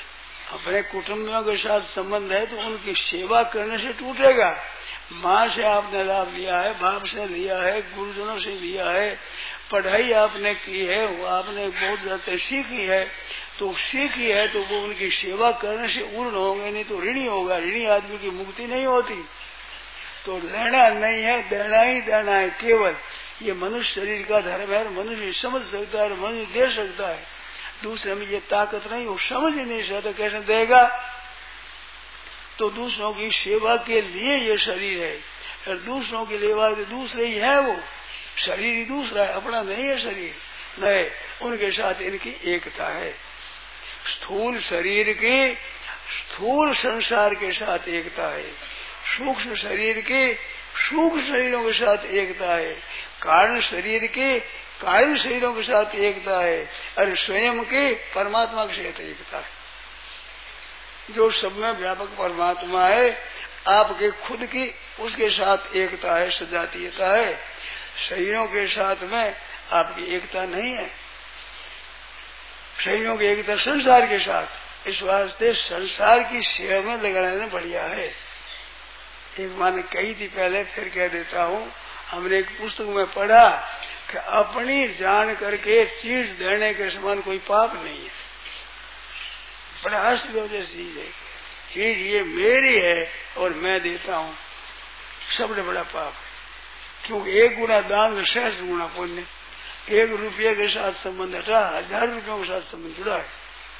S3: अपने कुटुंबियों के साथ संबंध है तो उनकी सेवा करने से टूटेगा। माँ से आपने लाभ लिया है, बाप से लिया है, गुरुजनों से लिया है, पढ़ाई आपने की है, वो आपने बहुत ज्यादा सीखी है, तो सीखी है तो वो उनकी सेवा करने से पूर्ण होंगे, नहीं तो ऋणी होगा। ऋणी आदमी की मुक्ति नहीं होती। तो लेना नहीं है, देना ही देना है केवल। ये मनुष्य शरीर का धर्म है, मनुष्य समझ सकता है, मनुष्य दे सकता है। दूसरे में ये ताकत नहीं, वो समझ ही नहीं सकता, कैसे देगा। तो दूसरों की सेवा के लिए ये शरीर है, और दूसरों की सेवा दूसरे ही है, वो शरीर ही दूसरा है, अपना नहीं है शरीर। नहीं, उनके साथ इनकी एकता है। स्थूल शरीर की स्थूल संसार के साथ एकता है, सूक्ष्म शरीर के सूक्ष्म शरीरों के साथ एकता है, कारण शरीर के कारण शरीरों के साथ एकता है, और स्वयं के परमात्मा के साथ एकता है। जो सब में व्यापक परमात्मा है, आपके खुद की उसके साथ एकता है, सजातीयता है। शरीरों के साथ में आपकी एकता नहीं है। शरीरों की एकता संसार के साथ। इस वास्ते संसार की सेवा में लगाना बढ़िया है। एक माँ ने कही थी पहले, फिर कह देता हूँ। हमने एक पुस्तक में पढ़ा कि अपनी जान करके चीज देने के समान कोई पाप नहीं है। बड़ा आश्चर्य चीज है, चीज ये मेरी है और मैं देता हूँ, सबसे बड़ा पाप है। क्योंकि एक गुना दान में सहस्त्र गुना पुण्य। एक रुपये के साथ संबंध हटा, हजार रुपयों के साथ संबंध जुड़ा है।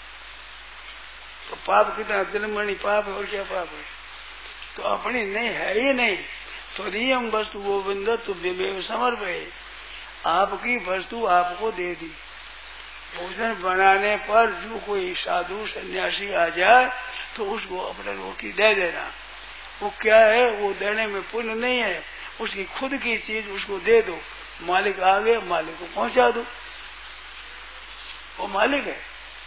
S3: तो पाप कितना जन्मणी पाप है, और क्या पाप है। तो अपनी नहीं है ही नहीं। तो नियम वस्तु गोविंद तुभ्यमेव समर्पये, आपकी वस्तु आपको दे दी। भोजन बनाने पर जो कोई साधु सन्यासी आ जाए तो उसको अपना रोटी दे देना। वो क्या है, वो देने में पुण्य नहीं है, उसकी खुद की चीज उसको दे दो। मालिक आ गए, मालिक को पहुंचा दो, वो मालिक है।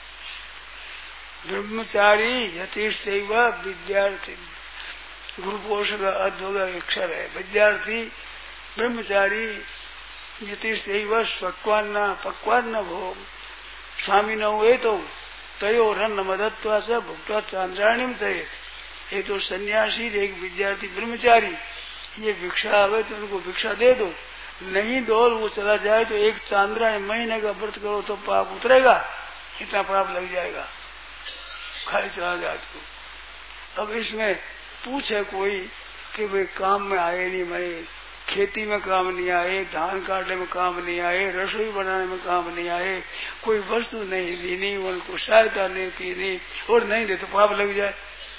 S3: ब्रह्मचारी यतीश सेवा विद्यार्थी, गुरु पोषक अद्भुत अक्षर है। विद्यार्थी ब्रह्मचारी यतीश सेवा स्वक्वान्न पक्वान्न भोग स्वामी न हुए तो तयो रन मदत्वा से भुक्ता चांद्राणी सहित। एक तो सन्यासी, एक विद्यार्थी, ब्रह्मचारी, ये भिक्षा आवे तो उनको भिक्षा दे दो, नहीं दो वो चला जाए तो एक चांद्रायण महीने का व्रत करो तो पाप उतरेगा, इतना पाप लग जाएगा, खाली चला जाए तो। अब इसमें पूछे कोई कि भाई काम में आए नहीं, मैं खेती में काम नहीं आए, धान काटने में काम नहीं आए, रसोई बनाने में काम नहीं आए, कोई वस्तु नहीं दी, नहीं उनको सहायता नहीं की, नहीं और नहीं दे तो पाप लग जाए।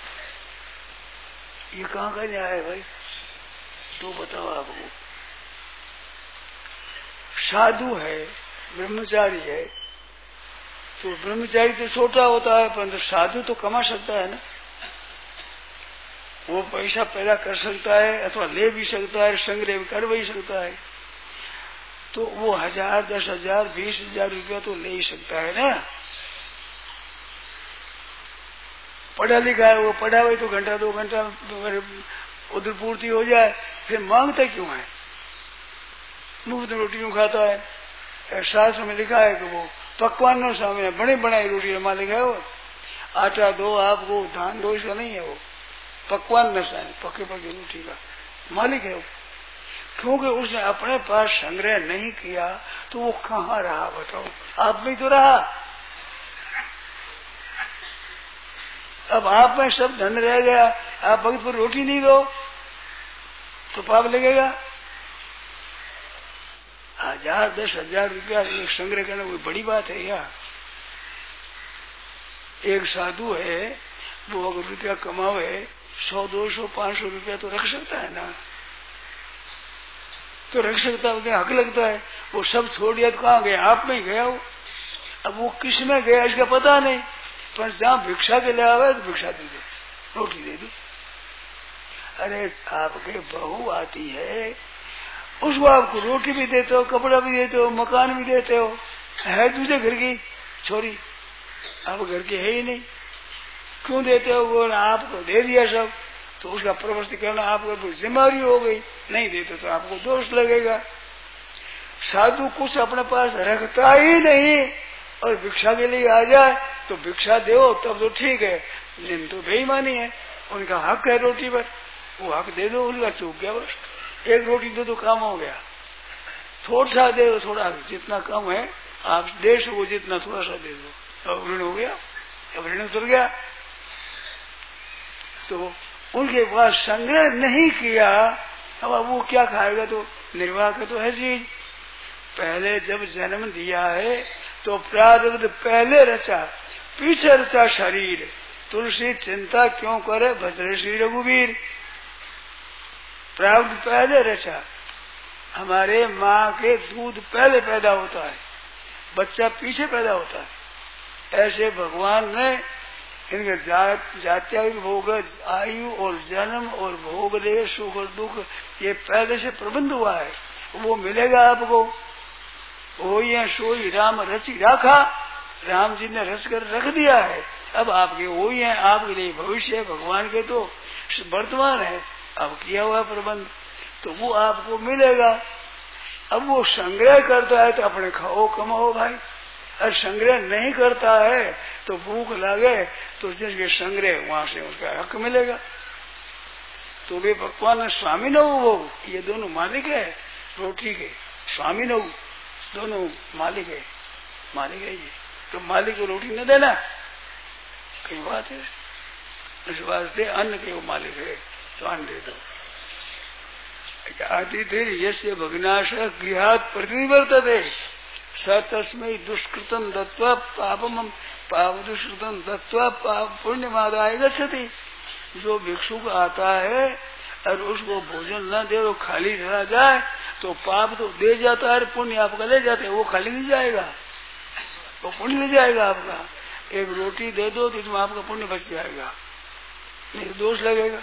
S3: ये कहाँ का न्याय है भाई, तो बताओ आपको। साधु है, ब्रह्मचारी है, तो ब्रह्मचारी तो छोटा होता है, परंतु साधु तो कमा सकता है ना। वो पैसा पैदा कर सकता है अथवा ले भी सकता है, संग्रह भी कर भी सकता है। तो वो हजार, दस हजार, बीस हजार रुपया तो ले ही सकता है ना। पढ़ा लिखा है, वो पढ़ा हुआ तो घंटा दो घंटा उधर पूर्ति हो जाए, फिर मांगता क्यों है। मुफ्त रोटियों खाता है। शास्त्र में लिखा है कि वो पकवानों सामने बड़े बनाई रोटी मालिक है। वो आटा दो आपको, धान दो, इसका नहीं है। वो पकवान न साए, पके पके रोटी का मालिक है वो। क्योंकि उसने अपने पास संग्रह नहीं किया तो वो कहाँ रहा बताओ, आप में तो रहा। अब आप में सब धन रह गया, आप भक्त पर रोटी नहीं दो तो पाप लगेगा। हजार, दस हजार रुपया एक संग्रह करना कोई बड़ी बात है क्या। एक साधु है, वो अगर रुपया कमावे सौ, दो सौ, पांच सौ रुपया तो रख सकता है ना, तो रख सकता है, हक लगता है। वो सब छोड़ दिया तो कहाँ गया, आप में ही गया वो। अब वो किस में गया इसका पता नहीं, पर जहाँ भिक्षा के लिए आवे तो भिक्षा दे दे, रोटी दे दी। अरे आपके बहू आती है, उसको आपको रोटी भी देते हो, कपड़ा भी देते हो, मकान भी देते हो, है दूसरे घर की छोरी, आप घर के है ही नहीं, क्यों देते हो। वो आपको दे दिया सब, तो उसका प्रवृत्ति करना आपको जिम्मेदारी हो गई, नहीं देते तो आपको दोष लगेगा। साधु कुछ अपने पास रखता ही नहीं और भिक्षा के लिए आ जाए तो भिक्षा दो तब तो ठीक है, लेकिन तो बेईमानी है। उनका हक है रोटी पर, वो हक दे दो, उनका चूक गया बस। एक रोटी दे दो काम हो गया, थोड़ा सा दे दो, थोड़ा जितना कम है आप दे सको जितना थोड़ा सा दे दो, अब ऋण हो गया, अब ऋण उतर गया। तो उनके पास संग्रह नहीं किया, अब वो क्या खाएगा, तो निर्वाह का तो है चीज। पहले जब जन्म दिया है तो प्रारब्ध पहले रचा, पीछे रचा शरीर। तुलसी चिंता क्यों करे भद्र श्री रघुवीर। प्रारब्ध पहले रचा, हमारे माँ के दूध पहले पैदा होता है, बच्चा पीछे पैदा होता है। ऐसे भगवान ने इनके जात जात्यायु भोग, आयु और जन्म और भोग दे, सुख और दुख, ये पहले से प्रबंध हुआ है, वो मिलेगा आपको। वो ये सोई राम रची राखा, राम जी ने रच कर रख दिया है। अब आपके वो ही है, आपके लिए भविष्य है, भगवान के तो वर्तमान है, अब किया हुआ प्रबंध, तो वो आपको मिलेगा। अब वो संग्रह करता है तो अपने खाओ कमाओ भाई, और संग्रह नहीं करता है तो भूख लगे तो जिसके संग्रह वहां से उसका हक मिलेगा। तो वे भगवान स्वामी न वो, ये दोनों मालिक है रोटी के, स्वामी न दोनों मालिक है, मालिक है ये। तो मालिक को रोटी न देना कई बात है, इस वास्ते अन्न के वो मालिक है तो अन्न दे दो। आतिथ्य यस्य भग्नाश गृहात् प्रतिवर्तते स तस्मै दुष्कृतम दत्वा पापम पाप दुष्कृतम दत्वा पाप पुण्यमादाय गच्छति। जो भिक्षुक आता है और उसको भोजन न दे, वो खाली चला जाए तो पाप तो दे जाता है, पुण्य आपका ले जाते हैं, वो खाली नहीं जाएगा, वो पुण्य ले जाएगा आपका। एक रोटी दे दो तो इसमें आपका पुण्य बच जाएगा, नहीं तो दोष लगेगा।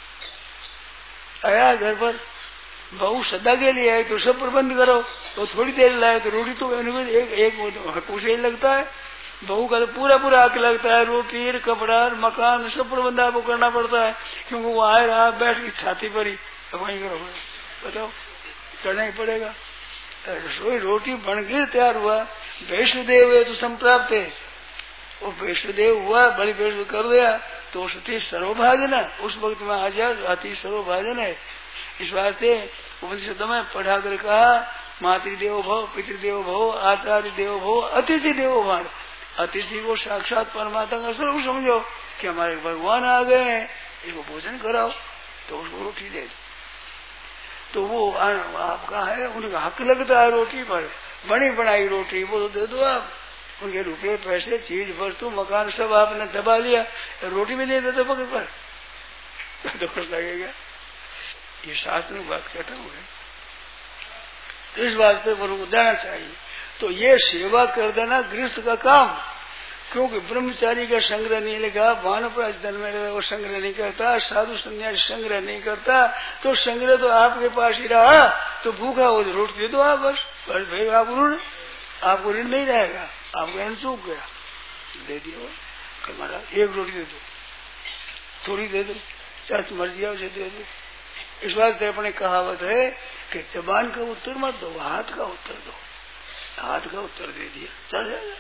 S3: आया घर पर बहू सदा के लिए आए तो सब प्रबंध करो, तो थोड़ी देर लाए तो रोटी तो एक एक हक से ही लगता है, बहू का तो पूरा पूरा हक लगता है, रोटी कपड़ा मकान सब प्रबंध आपको करना पड़ता है, क्योंकि वो आए रहा बैठ की छाती पर ही वहीं करो, बताओ करना ही पड़ेगा। रसोई रोटी बनकर तैयार हुआ, वैष्णुदेव है तो संप्राप्त है, वो वैष्णुदेव हुआ बड़ी वैष्णु कर दिया तो अति सर्वभाजन है, उस वक्त में आ जाए अति सर्वभाजन है। इस वास्ते उपनिषद में पढ़ा कर कहा मातृदेव भव, पितृदेव भव, आचार्य देव भव, अतिथि देवो भव। अतिथि को साक्षात परमात्मा का स्वरूप समझो कि हमारे भगवान आ गए हैं, इसको भोजन कराओ तो उसको रोटी दे दो, तो वो आपका है, उनका हक लगता है रोटी पर। बनी बनाई रोटी वो तो दे दो आप, उनके रुपये पैसे चीज वस्तु मकान सब आपने दबा लिया, रोटी भी नहीं देते पकड़ पर तो कुछ लगेगा। ये शास्त्र में बात कहता हूँ, तो इस वास्ते उनको देना चाहिए। तो ये सेवा कर देना गृहस्थ का काम, क्योंकि ब्रह्मचारी का संग्रह नहीं लिखा, वानप्रस्थ धन में वो संग्रह नहीं करता, साधु संन्यासी संग्रह नहीं करता, तो संग्रह तो आपके पास ही रहा, तो भूखा हो तो रोटी दे दो आप, बस बस भाई आप ऋण, आपको ऋण नहीं रहेगा, आपका ऋण सूख गया, दे दिया महाराज एक रोटी दे दो, थोड़ी दे दो, चाहे मर्जी आओ दे दो। इस बात अपने कहावत है कि जबान का उत्तर मत दो, हाथ का उत्तर दो, हाथ का उत्तर दे दिया चल जाएगा।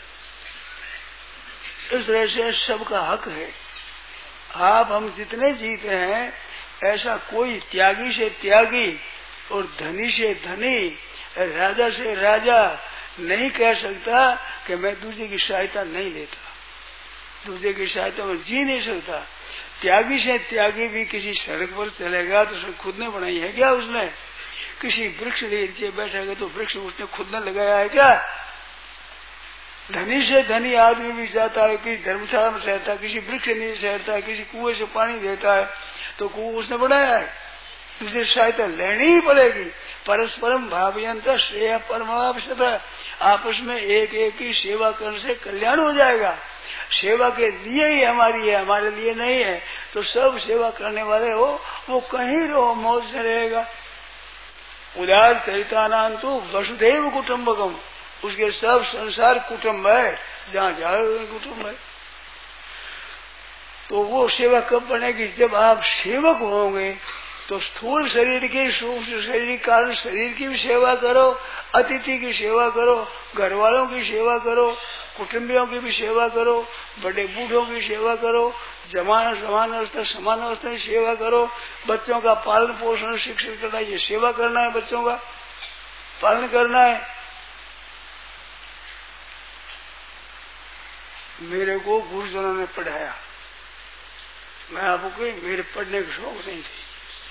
S3: इस तरह से सबका हक है। आप हम जितने जीते हैं, ऐसा कोई त्यागी से त्यागी और धनी से धनी, राजा से राजा नहीं कह सकता कि मैं दूसरे की सहायता नहीं लेता, दूसरे की सहायता में जी नहीं सकता। त्यागी से त्यागी भी किसी सड़क पर चलेगा तो उसने खुद ने बनाई है क्या, उसने किसी वृक्ष नीचे बैठेगा तो वृक्ष उसने खुद ने लगाया है क्या। धनी से धनी आदमी भी जाता है, किसी धर्मशाला में ठहरता है, किसी वृक्ष से नीचे ठहरता है, किसी कुएं से पानी देता है, तो कुएं उसने बनाया है, दूसरी सहायता लेनी ही पड़ेगी। परस्परम भावयंत श्रेय परमावश्यक, आपस में एक एक की सेवा करने से कल्याण हो जाएगा। सेवा के लिए ही हमारी है, हमारे लिए नहीं है। तो सब सेवा करने वाले हो, वो कहीं रहो मौज से रहेगा। उदार चरितानां तो वसुधैव कुटुंबकम, उसके सब संसार कुटुंब है, जहाँ जाओ कुटुंब है। तो वो सेवा कब बनेगी, जब आप सेवक होंगे। तो स्थूल शरीर के सूक्ष्म शरीर कारण शरीर की भी सेवा करो, अतिथि की सेवा करो, घर वालों की सेवा करो, कुटुंबियों की भी सेवा करो, बड़े बूढ़ों की सेवा करो, जमान समान अवस्था समान अवस्था की सेवा करो, बच्चों का पालन पोषण शिक्षित करना, ये सेवा करना है, बच्चों का पालन करना है। मेरे को गुरुजनों ने पढ़ाया, मैं आपको कोई मेरे पढ़ने का शौक नहीं थी,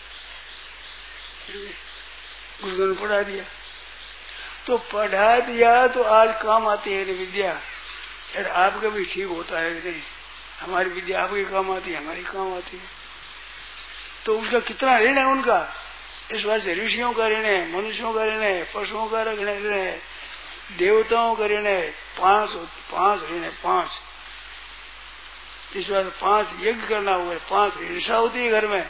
S3: गुरुजनों ने पढ़ा दिया, तो पढ़ा दिया तो आज काम आती है विद्या। यार आपका भी ठीक होता है नहीं, हमारी विद्या आपकी काम आती है, हमारी काम आती है, तो उसका कितना ऋण है उनका। इस बात से ऋषियों का ऋण है, मनुष्यों का ऋण है, पशुओं का ऋण है, देवताओं का ऋण है, पांच पांच ऋण है, पांच। इस बार पांच यज्ञ करना हुआ है, पांच हिंसा होती है घर में,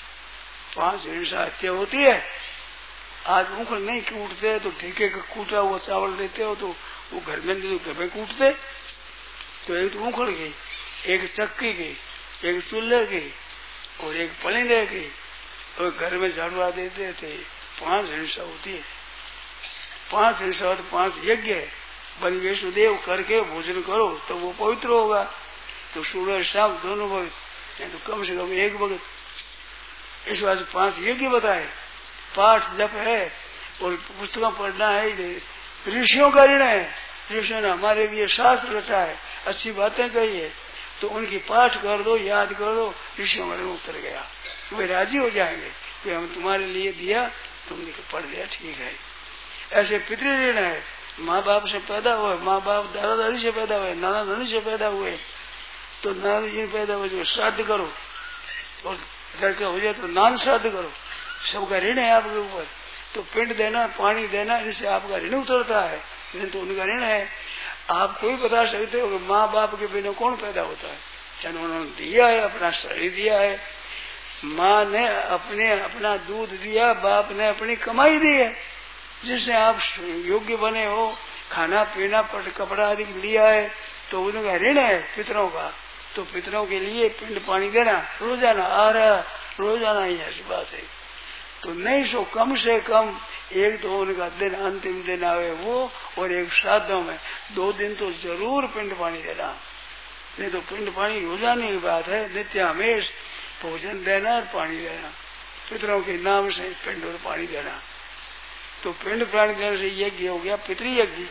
S3: पांच हिंसा हत्या होती है। आज उखड़ नहीं कूटते तो ठीके का कूटा हुआ चावल देते हो तो वो घर में तो घर में कूटते, तो एक तो उखड़ गई, एक चक्की की, एक चूल्हे की और एक पलिंदे की, और घर में झाड़ुआ देते थे। पांच हिंसा होती है, पांच हिंसा तो पांच यज्ञ है। बलि वैष्णुदेव करके भोजन करो तो वो पवित्र होगा, तो सूर्य शाम दोनों भगत, तो कम से कम एक भगत। इस बात पांच यज्ञ बताए, पाठ जप है और पुस्तकों पढ़ना है, ऋषियों का ऋण है। ऋषियों ने हमारे लिए शास्त्र रचा है, अच्छी बातें कही है, तो उनकी पाठ कर दो, याद कर दो, ऋषियों का ऋण उतर गया, वे राजी हो जाएंगे कि हम तुम्हारे लिए दिया, तुमने पढ़ लिया, ठीक है। ऐसे पितृ ऋण है, माँ बाप से पैदा हुए, माँ बाप दादा दादी से पैदा हुए, नाना नानी से पैदा हुए, तो नाना जी पैदा हुए जो श्राद्ध करो, और लड़का हो जाए तो नान श्राद्ध करो, सबका ऋण है आपके ऊपर। तो पिंड देना, पानी देना, इनसे आपका ऋण उतरता है, नहीं तो उनका ऋण है। आप कोई बता सकते हो कि माँ बाप के बिना कौन पैदा होता है? क्या उन्होंने दिया है, अपना शरीर दिया है, माँ ने अपने अपना दूध दिया, बाप ने अपनी कमाई दी है, जिससे आप योग्य बने हो, खाना पीना पट कपड़ा आदि लिया है, तो उनका ऋण है पितरों का। तो पितरों के लिए पिंड पानी देना रोजाना आ रहा, रोजाना ही ऐसी बात है। तो नहीं सो कम से कम एक तो उनका दिन अंतिम दिन आवे वो, और एक श्राद्धों में दो दिन तो जरूर पिंड पानी देना, नहीं तो पिंड पानी रोजाना की बात है, नित्य हमेश भोजन देना और पानी देना, पितरों के नाम से पिंड और पानी देना। तो पिंड पानी देने से यज्ञ हो गया पितृयज्ञ।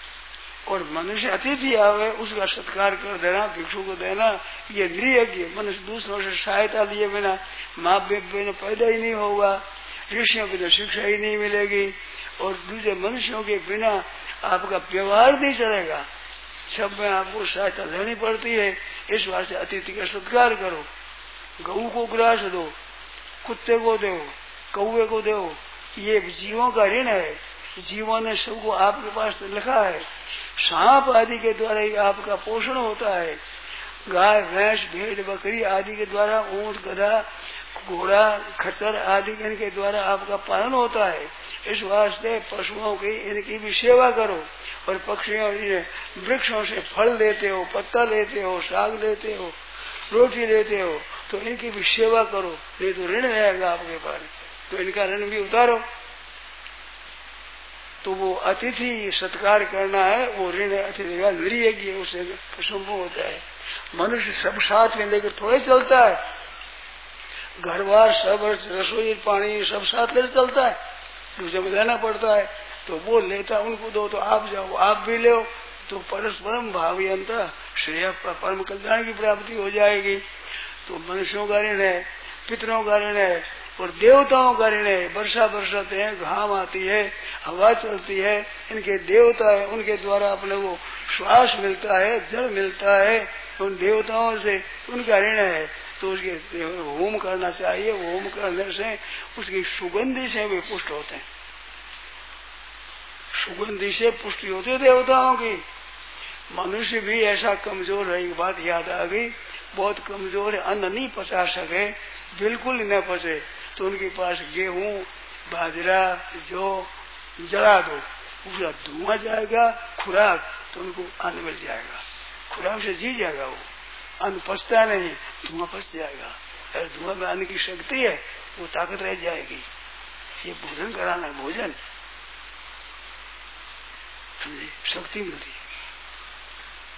S3: और मनुष्य अतिथि आवे उसका सत्कार कर देना, भिक्षु को देना, ये नृयज्ञ। मनुष्य दूसरों से सहायता लिए बिना माँ बाप बिना पैदा ही नहीं होगा, ऋषियों की तो शिक्षा ही नहीं मिलेगी, और दूसरे मनुष्यों के बिना आपका व्यवहार नहीं चलेगा, सब में आपको सहायता लेनी पड़ती है। इस बात से अतिथि का सत्कार करो, गऊ को ग्रास दो, कुत्ते को दो, कौवे को दो, ये जीवों का ऋण है। जीवों ने सबको आपके पास तो लिखा है, सांप आदि के द्वारा ही आपका पोषण होता है, गाय भैंस भेड़ बकरी आदि के द्वारा, ऊंट गधा घोड़ा खच्चर आदि इनके द्वारा आपका पालन होता है। इस वास्ते पशुओं की इनकी भी सेवा करो, और पक्षियों वृक्षों से फल लेते हो, पत्ता लेते हो, साग लेते हो, रोटी लेते हो, तो इनकी भी सेवा करो, नहीं तो ऋण रहेगा आपके पास, तो इनका ऋण भी उतारो। तो वो अतिथि सत्कार करना है, वो ऋण अतिथि का नृयज्ञ उससे संभव होता है। मनुष्य सब साथ में लेकर थोड़े चलता है, घर बार सब रसोई पानी सब साथ लेकर चलता है, दूसरे में लेना पड़ता है, तो वो लेता उनको दो, तो आप जाओ आप भी लो, तो परस्परम भावयंत श्रेय परम कल्याण की प्राप्ति हो जाएगी। तो मनुष्यों का ऋण है, पितरों का ऋण है, और देवताओं का ऋण है। वर्षा बरसाते हैं, घाम आती है, हवा चलती है, इनके देवता है, उनके द्वारा अपने को श्वास मिलता है, जल मिलता है, उन देवताओं से उनका ऋण है। तो उसके होम करना चाहिए, होम करने से उसकी सुगंधि से वे पुष्ट होते हैं, सुगंधि से पुष्टि होती है देवताओं की। मनुष्य भी ऐसा कमजोर है, एक बात याद आ गई, बहुत कमजोर है, अन्न नहीं पचा सके, बिल्कुल न पचे, तो उनके पास गेहूं बाजरा जो जला दो, उसका धुआं जाएगा, खुराक तो उनको अन्न मिल जाएगा, खुराक से जी जाएगा, वो अन्न पचता नहीं, धुआं पच जाएगा। अगर धुआं में अन्न की शक्ति है, वो ताकत रह जाएगी। ये भोजन कराना है, भोजन शक्ति मिलती है।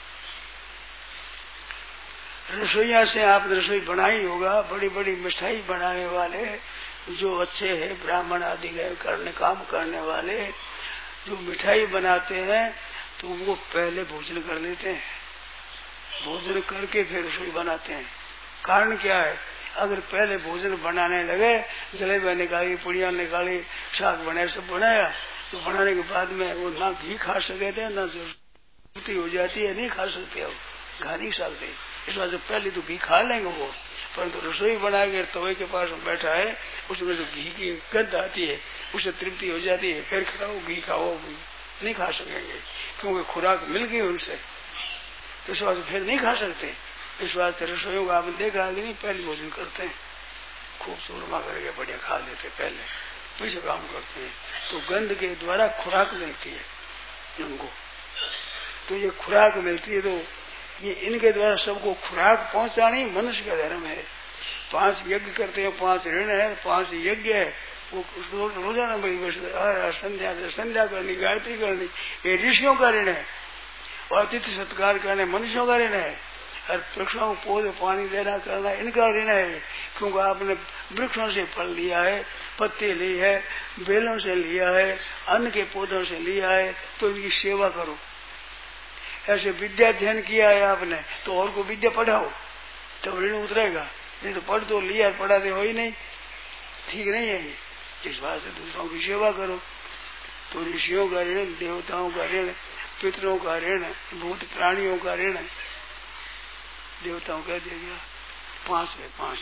S3: रसोईया से आपने रसोई बनाई होगा, बड़ी बड़ी मिठाई बनाने वाले जो अच्छे हैं, ब्राह्मण आदि गए करने काम करने वाले जो मिठाई बनाते हैं तो वो पहले भोजन कर लेते हैं, भोजन करके फिर रसोई बनाते हैं। कारण क्या है? अगर पहले भोजन बनाने लगे, जलेबियां निकाली, पुड़िया निकाली, साग बनाया, सब बनाया, तो बनाने के बाद में वो ना घी खा सके थे ना जरूरती हो जाती है, नहीं खा सकते, अब खा नहीं सकते। इस वजह से पहले तो घी खा लेंगे वो, परंतु तो रसोई बना के तवे के पास बैठा है, उसमें जो घी की गंध आती है उससे तृप्ति हो जाती है, फिर खाओ घी खाओ, नहीं खा सकेंगे क्योंकि खुराक मिल गई उनसे, तो इस वजह से फिर नहीं खा सकते। इस वास्ते रसोइयों को आपने देखा कि नहीं, पहले भोजन करते हैं, खूब चूरमा करके बढ़िया खा लेते, पहले पीछे काम करते हैं, तो गंध के द्वारा खुराक मिलती है उनको। तो ये खुराक मिलती है, तो ये इनके द्वारा सबको खुराक पहुंचानी मनुष्य का धर्म है। पांच यज्ञ करते हैं, पांच ऋण है, पांच यज्ञ है, वो रोजाना बड़ी संध्या संध्या करनी, गायत्री करनी, ये ऋषियों का ऋण है, और अतिथि सत्कार करने मनुष्यों का ऋण है, और वृक्षों को पौधे पानी देना करना इनका ऋण है, क्योंकि आपने वृक्षों से फल लिया है, पत्ते ली है, बेलों से लिया है, अन्न के पौधों से लिया है, तो इनकी सेवा करो। ऐसे विद्या अध्ययन किया है आपने, तो और को विद्या पढ़ाओ, तब ऋण उतरेगा, नहीं तो पढ़ तो लिया पढ़ाते हो ही नहीं, ठीक नहीं है। इस बात से दूसरों की सेवा करो। तो ऋषियों का ऋण, देवताओं का ऋण, पितरों का ऋण, भूत प्राणियों का ऋण, देवताओं कह दिया पांच है, पांच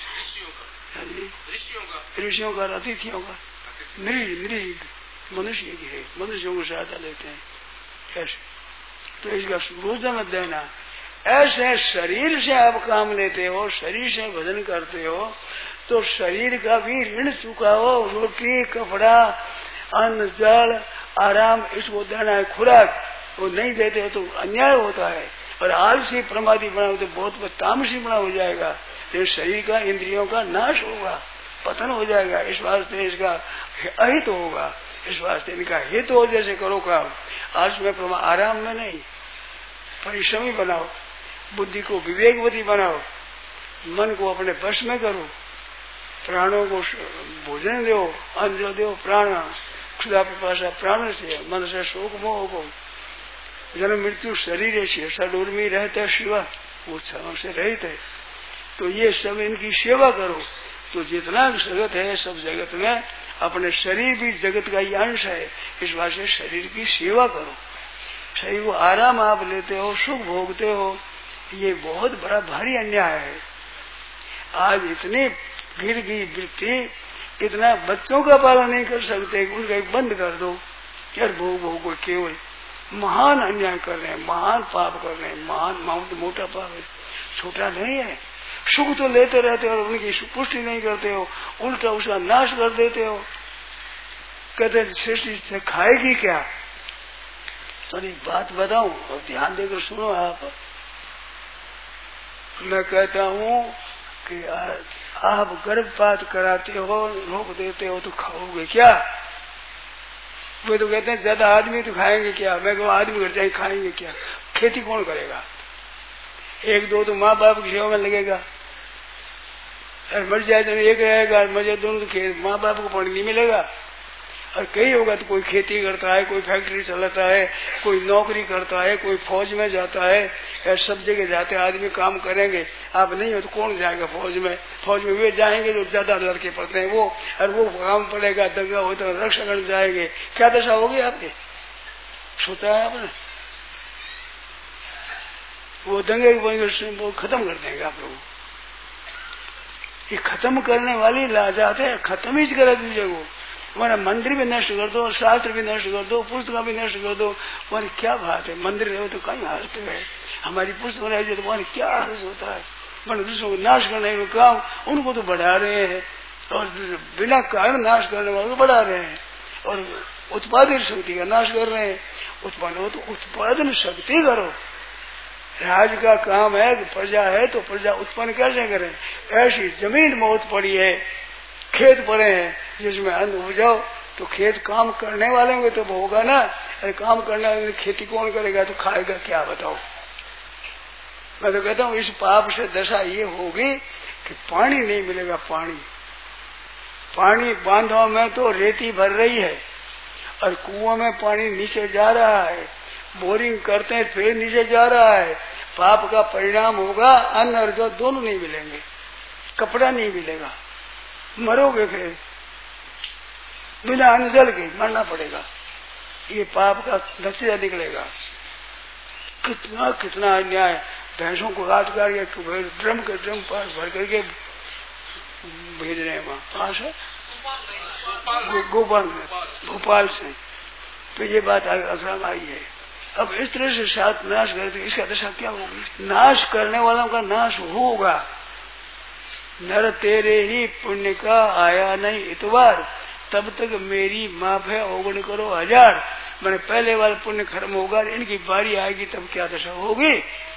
S3: ऋषियों का, अतिथियों का, नृ नृ मनुष्य की है, मनुष्यों को सहायता लेते हैं ऐसे। तो इसका भोजन मत देना। ऐसे शरीर से आप काम लेते हो, शरीर से भजन करते हो, तो शरीर का भी ऋण चुकाओ। रोटी, कपड़ा, अन्न, जल, आराम, इसको देना है, खुराक वो नहीं देते हो तो अन्याय होता है, और आलसी प्रमादी बना तो बहुत तामसी बना हो जाएगा, तो शरीर का, इंद्रियों का नाश होगा, पतन हो जाएगा। इस वास्ते इसका अहित होगा, इस वास्ते इनका हित हो जैसे करो काम। आज में प्रमा आराम में नहीं, परिश्रमी बनाओ, बुद्धि को विवेकवती बनाओ, मन को अपने वश में करो, प्राणों को भोजन दो, अन्न दो, प्राण खुदा पिपासा प्राण से, मन से शोक मोह को, जन्म मृत्यु शरीर से सडूर में रहता शिवा, वो छाव से रहित है। तो ये सब इनकी सेवा करो। तो जितना जगत है सब जगत में अपने शरीर भी जगत का ही अंश है, इस बात से शरीर की सेवा करो। शरीर को आराम आप लेते हो, सुख भोगते हो, ये बहुत बड़ा भारी अन्याय है। आज इतनी गिर गई वृत्ति, इतना बच्चों का पालन नहीं कर सकते, उनका बंद कर दो, यार भोग भोग केवल महान अन्याय कर रहे हैं, महान पाप कर रहे हैं, महान मोटा पाप है, छोटा नहीं है। सुख तो लेते रहते हो और उनकी पुष्टि नहीं करते हो, उल्टा उसका नाश कर देते हो। कहते सृष्टि से खाएगी क्या? तो एक बात बताऊं और ध्यान देकर सुनो आप। मैं कहता हूं कि आप गर्भपात कराते हो, रोक देते हो, तो खाओगे क्या? वे तो कहते हैं ज्यादा आदमी तो खाएंगे क्या? मैं कहूँ आदमी घर जाए खाएंगे क्या? खेती कौन करेगा? एक दो तो माँ बाप की सेवा में लगेगा, और मर जाए तो एक रहेगा, मर जाए दोनों तो माँ बाप को पानी नहीं मिलेगा। और कई होगा तो कोई खेती करता है, कोई फैक्ट्री चलाता है, कोई नौकरी करता है, कोई फौज में जाता है, सब जगह जाते आदमी काम करेंगे। आप नहीं हो तो कौन जाएगा फौज में? फौज में वे जाएंगे जो ज्यादा लड़के पड़ते हैं वो, और वो काम पड़ेगा, दंगा हो तो रक्षण जाएंगे। क्या दशा होगी आपकी? सोचा है आपने? वो दंगे वो खत्म कर देंगे आप लोग। ये खत्म करने वाली लाजात है, खत्म ही कर दीजिए। वो हमारा मंदिर भी नष्ट कर दो, शास्त्र भी नष्ट कर दो, पुस्तक भी नष्ट कर दो, हमारी क्या बात है? मंदिर रहे तो कहीं हर्ष है, हमारी पुस्तक रहे तो हमारी क्या हर्ष होता है? पर दूसरों को नाश करने का काम उनको तो बढ़ा रहे हैं, और बिना कारण नाश करने वालों को बढ़ा रहे हैं, और उत्पादन शक्ति का नाश कर रहे हैं। उत्पादन हो तो उत्पादन शक्ति करो। राज का काम है कि प्रजा है तो प्रजा उत्पन्न कैसे करें? ऐसी जमीन बहुत पड़ी है, खेत पड़े हैं जिसमें अन्न उपजाओ, तो खेत काम करने वाले होंगे तो होगा ना। अरे काम करने वाले खेती कौन करेगा तो खाएगा क्या? बताओ। मैं तो कहता हूँ इस पाप से दशा ये होगी कि पानी नहीं मिलेगा। पानी पानी बांधों में तो रेती भर रही है और कुओं में पानी नीचे जा रहा है, बोरिंग करते हैं फिर नीचे जा रहा है। पाप का परिणाम होगा अन्न और जो दोनों नहीं मिलेंगे, कपड़ा नहीं मिलेगा, मरोगे फिर बिना अन्न जल के मरना पड़ेगा। ये पाप का नतीजा निकलेगा। कितना कितना अन्याय, भैंसों को काट काट के ड्रम के ड्रम पर भर करके भेज रहे हैं वहाँ। कहाँ से? गोपाल में, भोपाल से। तो ये बात असम आई है। अब इस तरह से सात नाश करते, इसका दशा क्या होगी? नाश करने वालों का नाश होगा। नर तेरे ही पुण्य का आया नहीं इतवार, तब तक मेरी माफ है ओगुण करो हजार। मैंने पहले वाला पुण्य खत्म होगा, इनकी बारी आएगी तब क्या दशा होगी।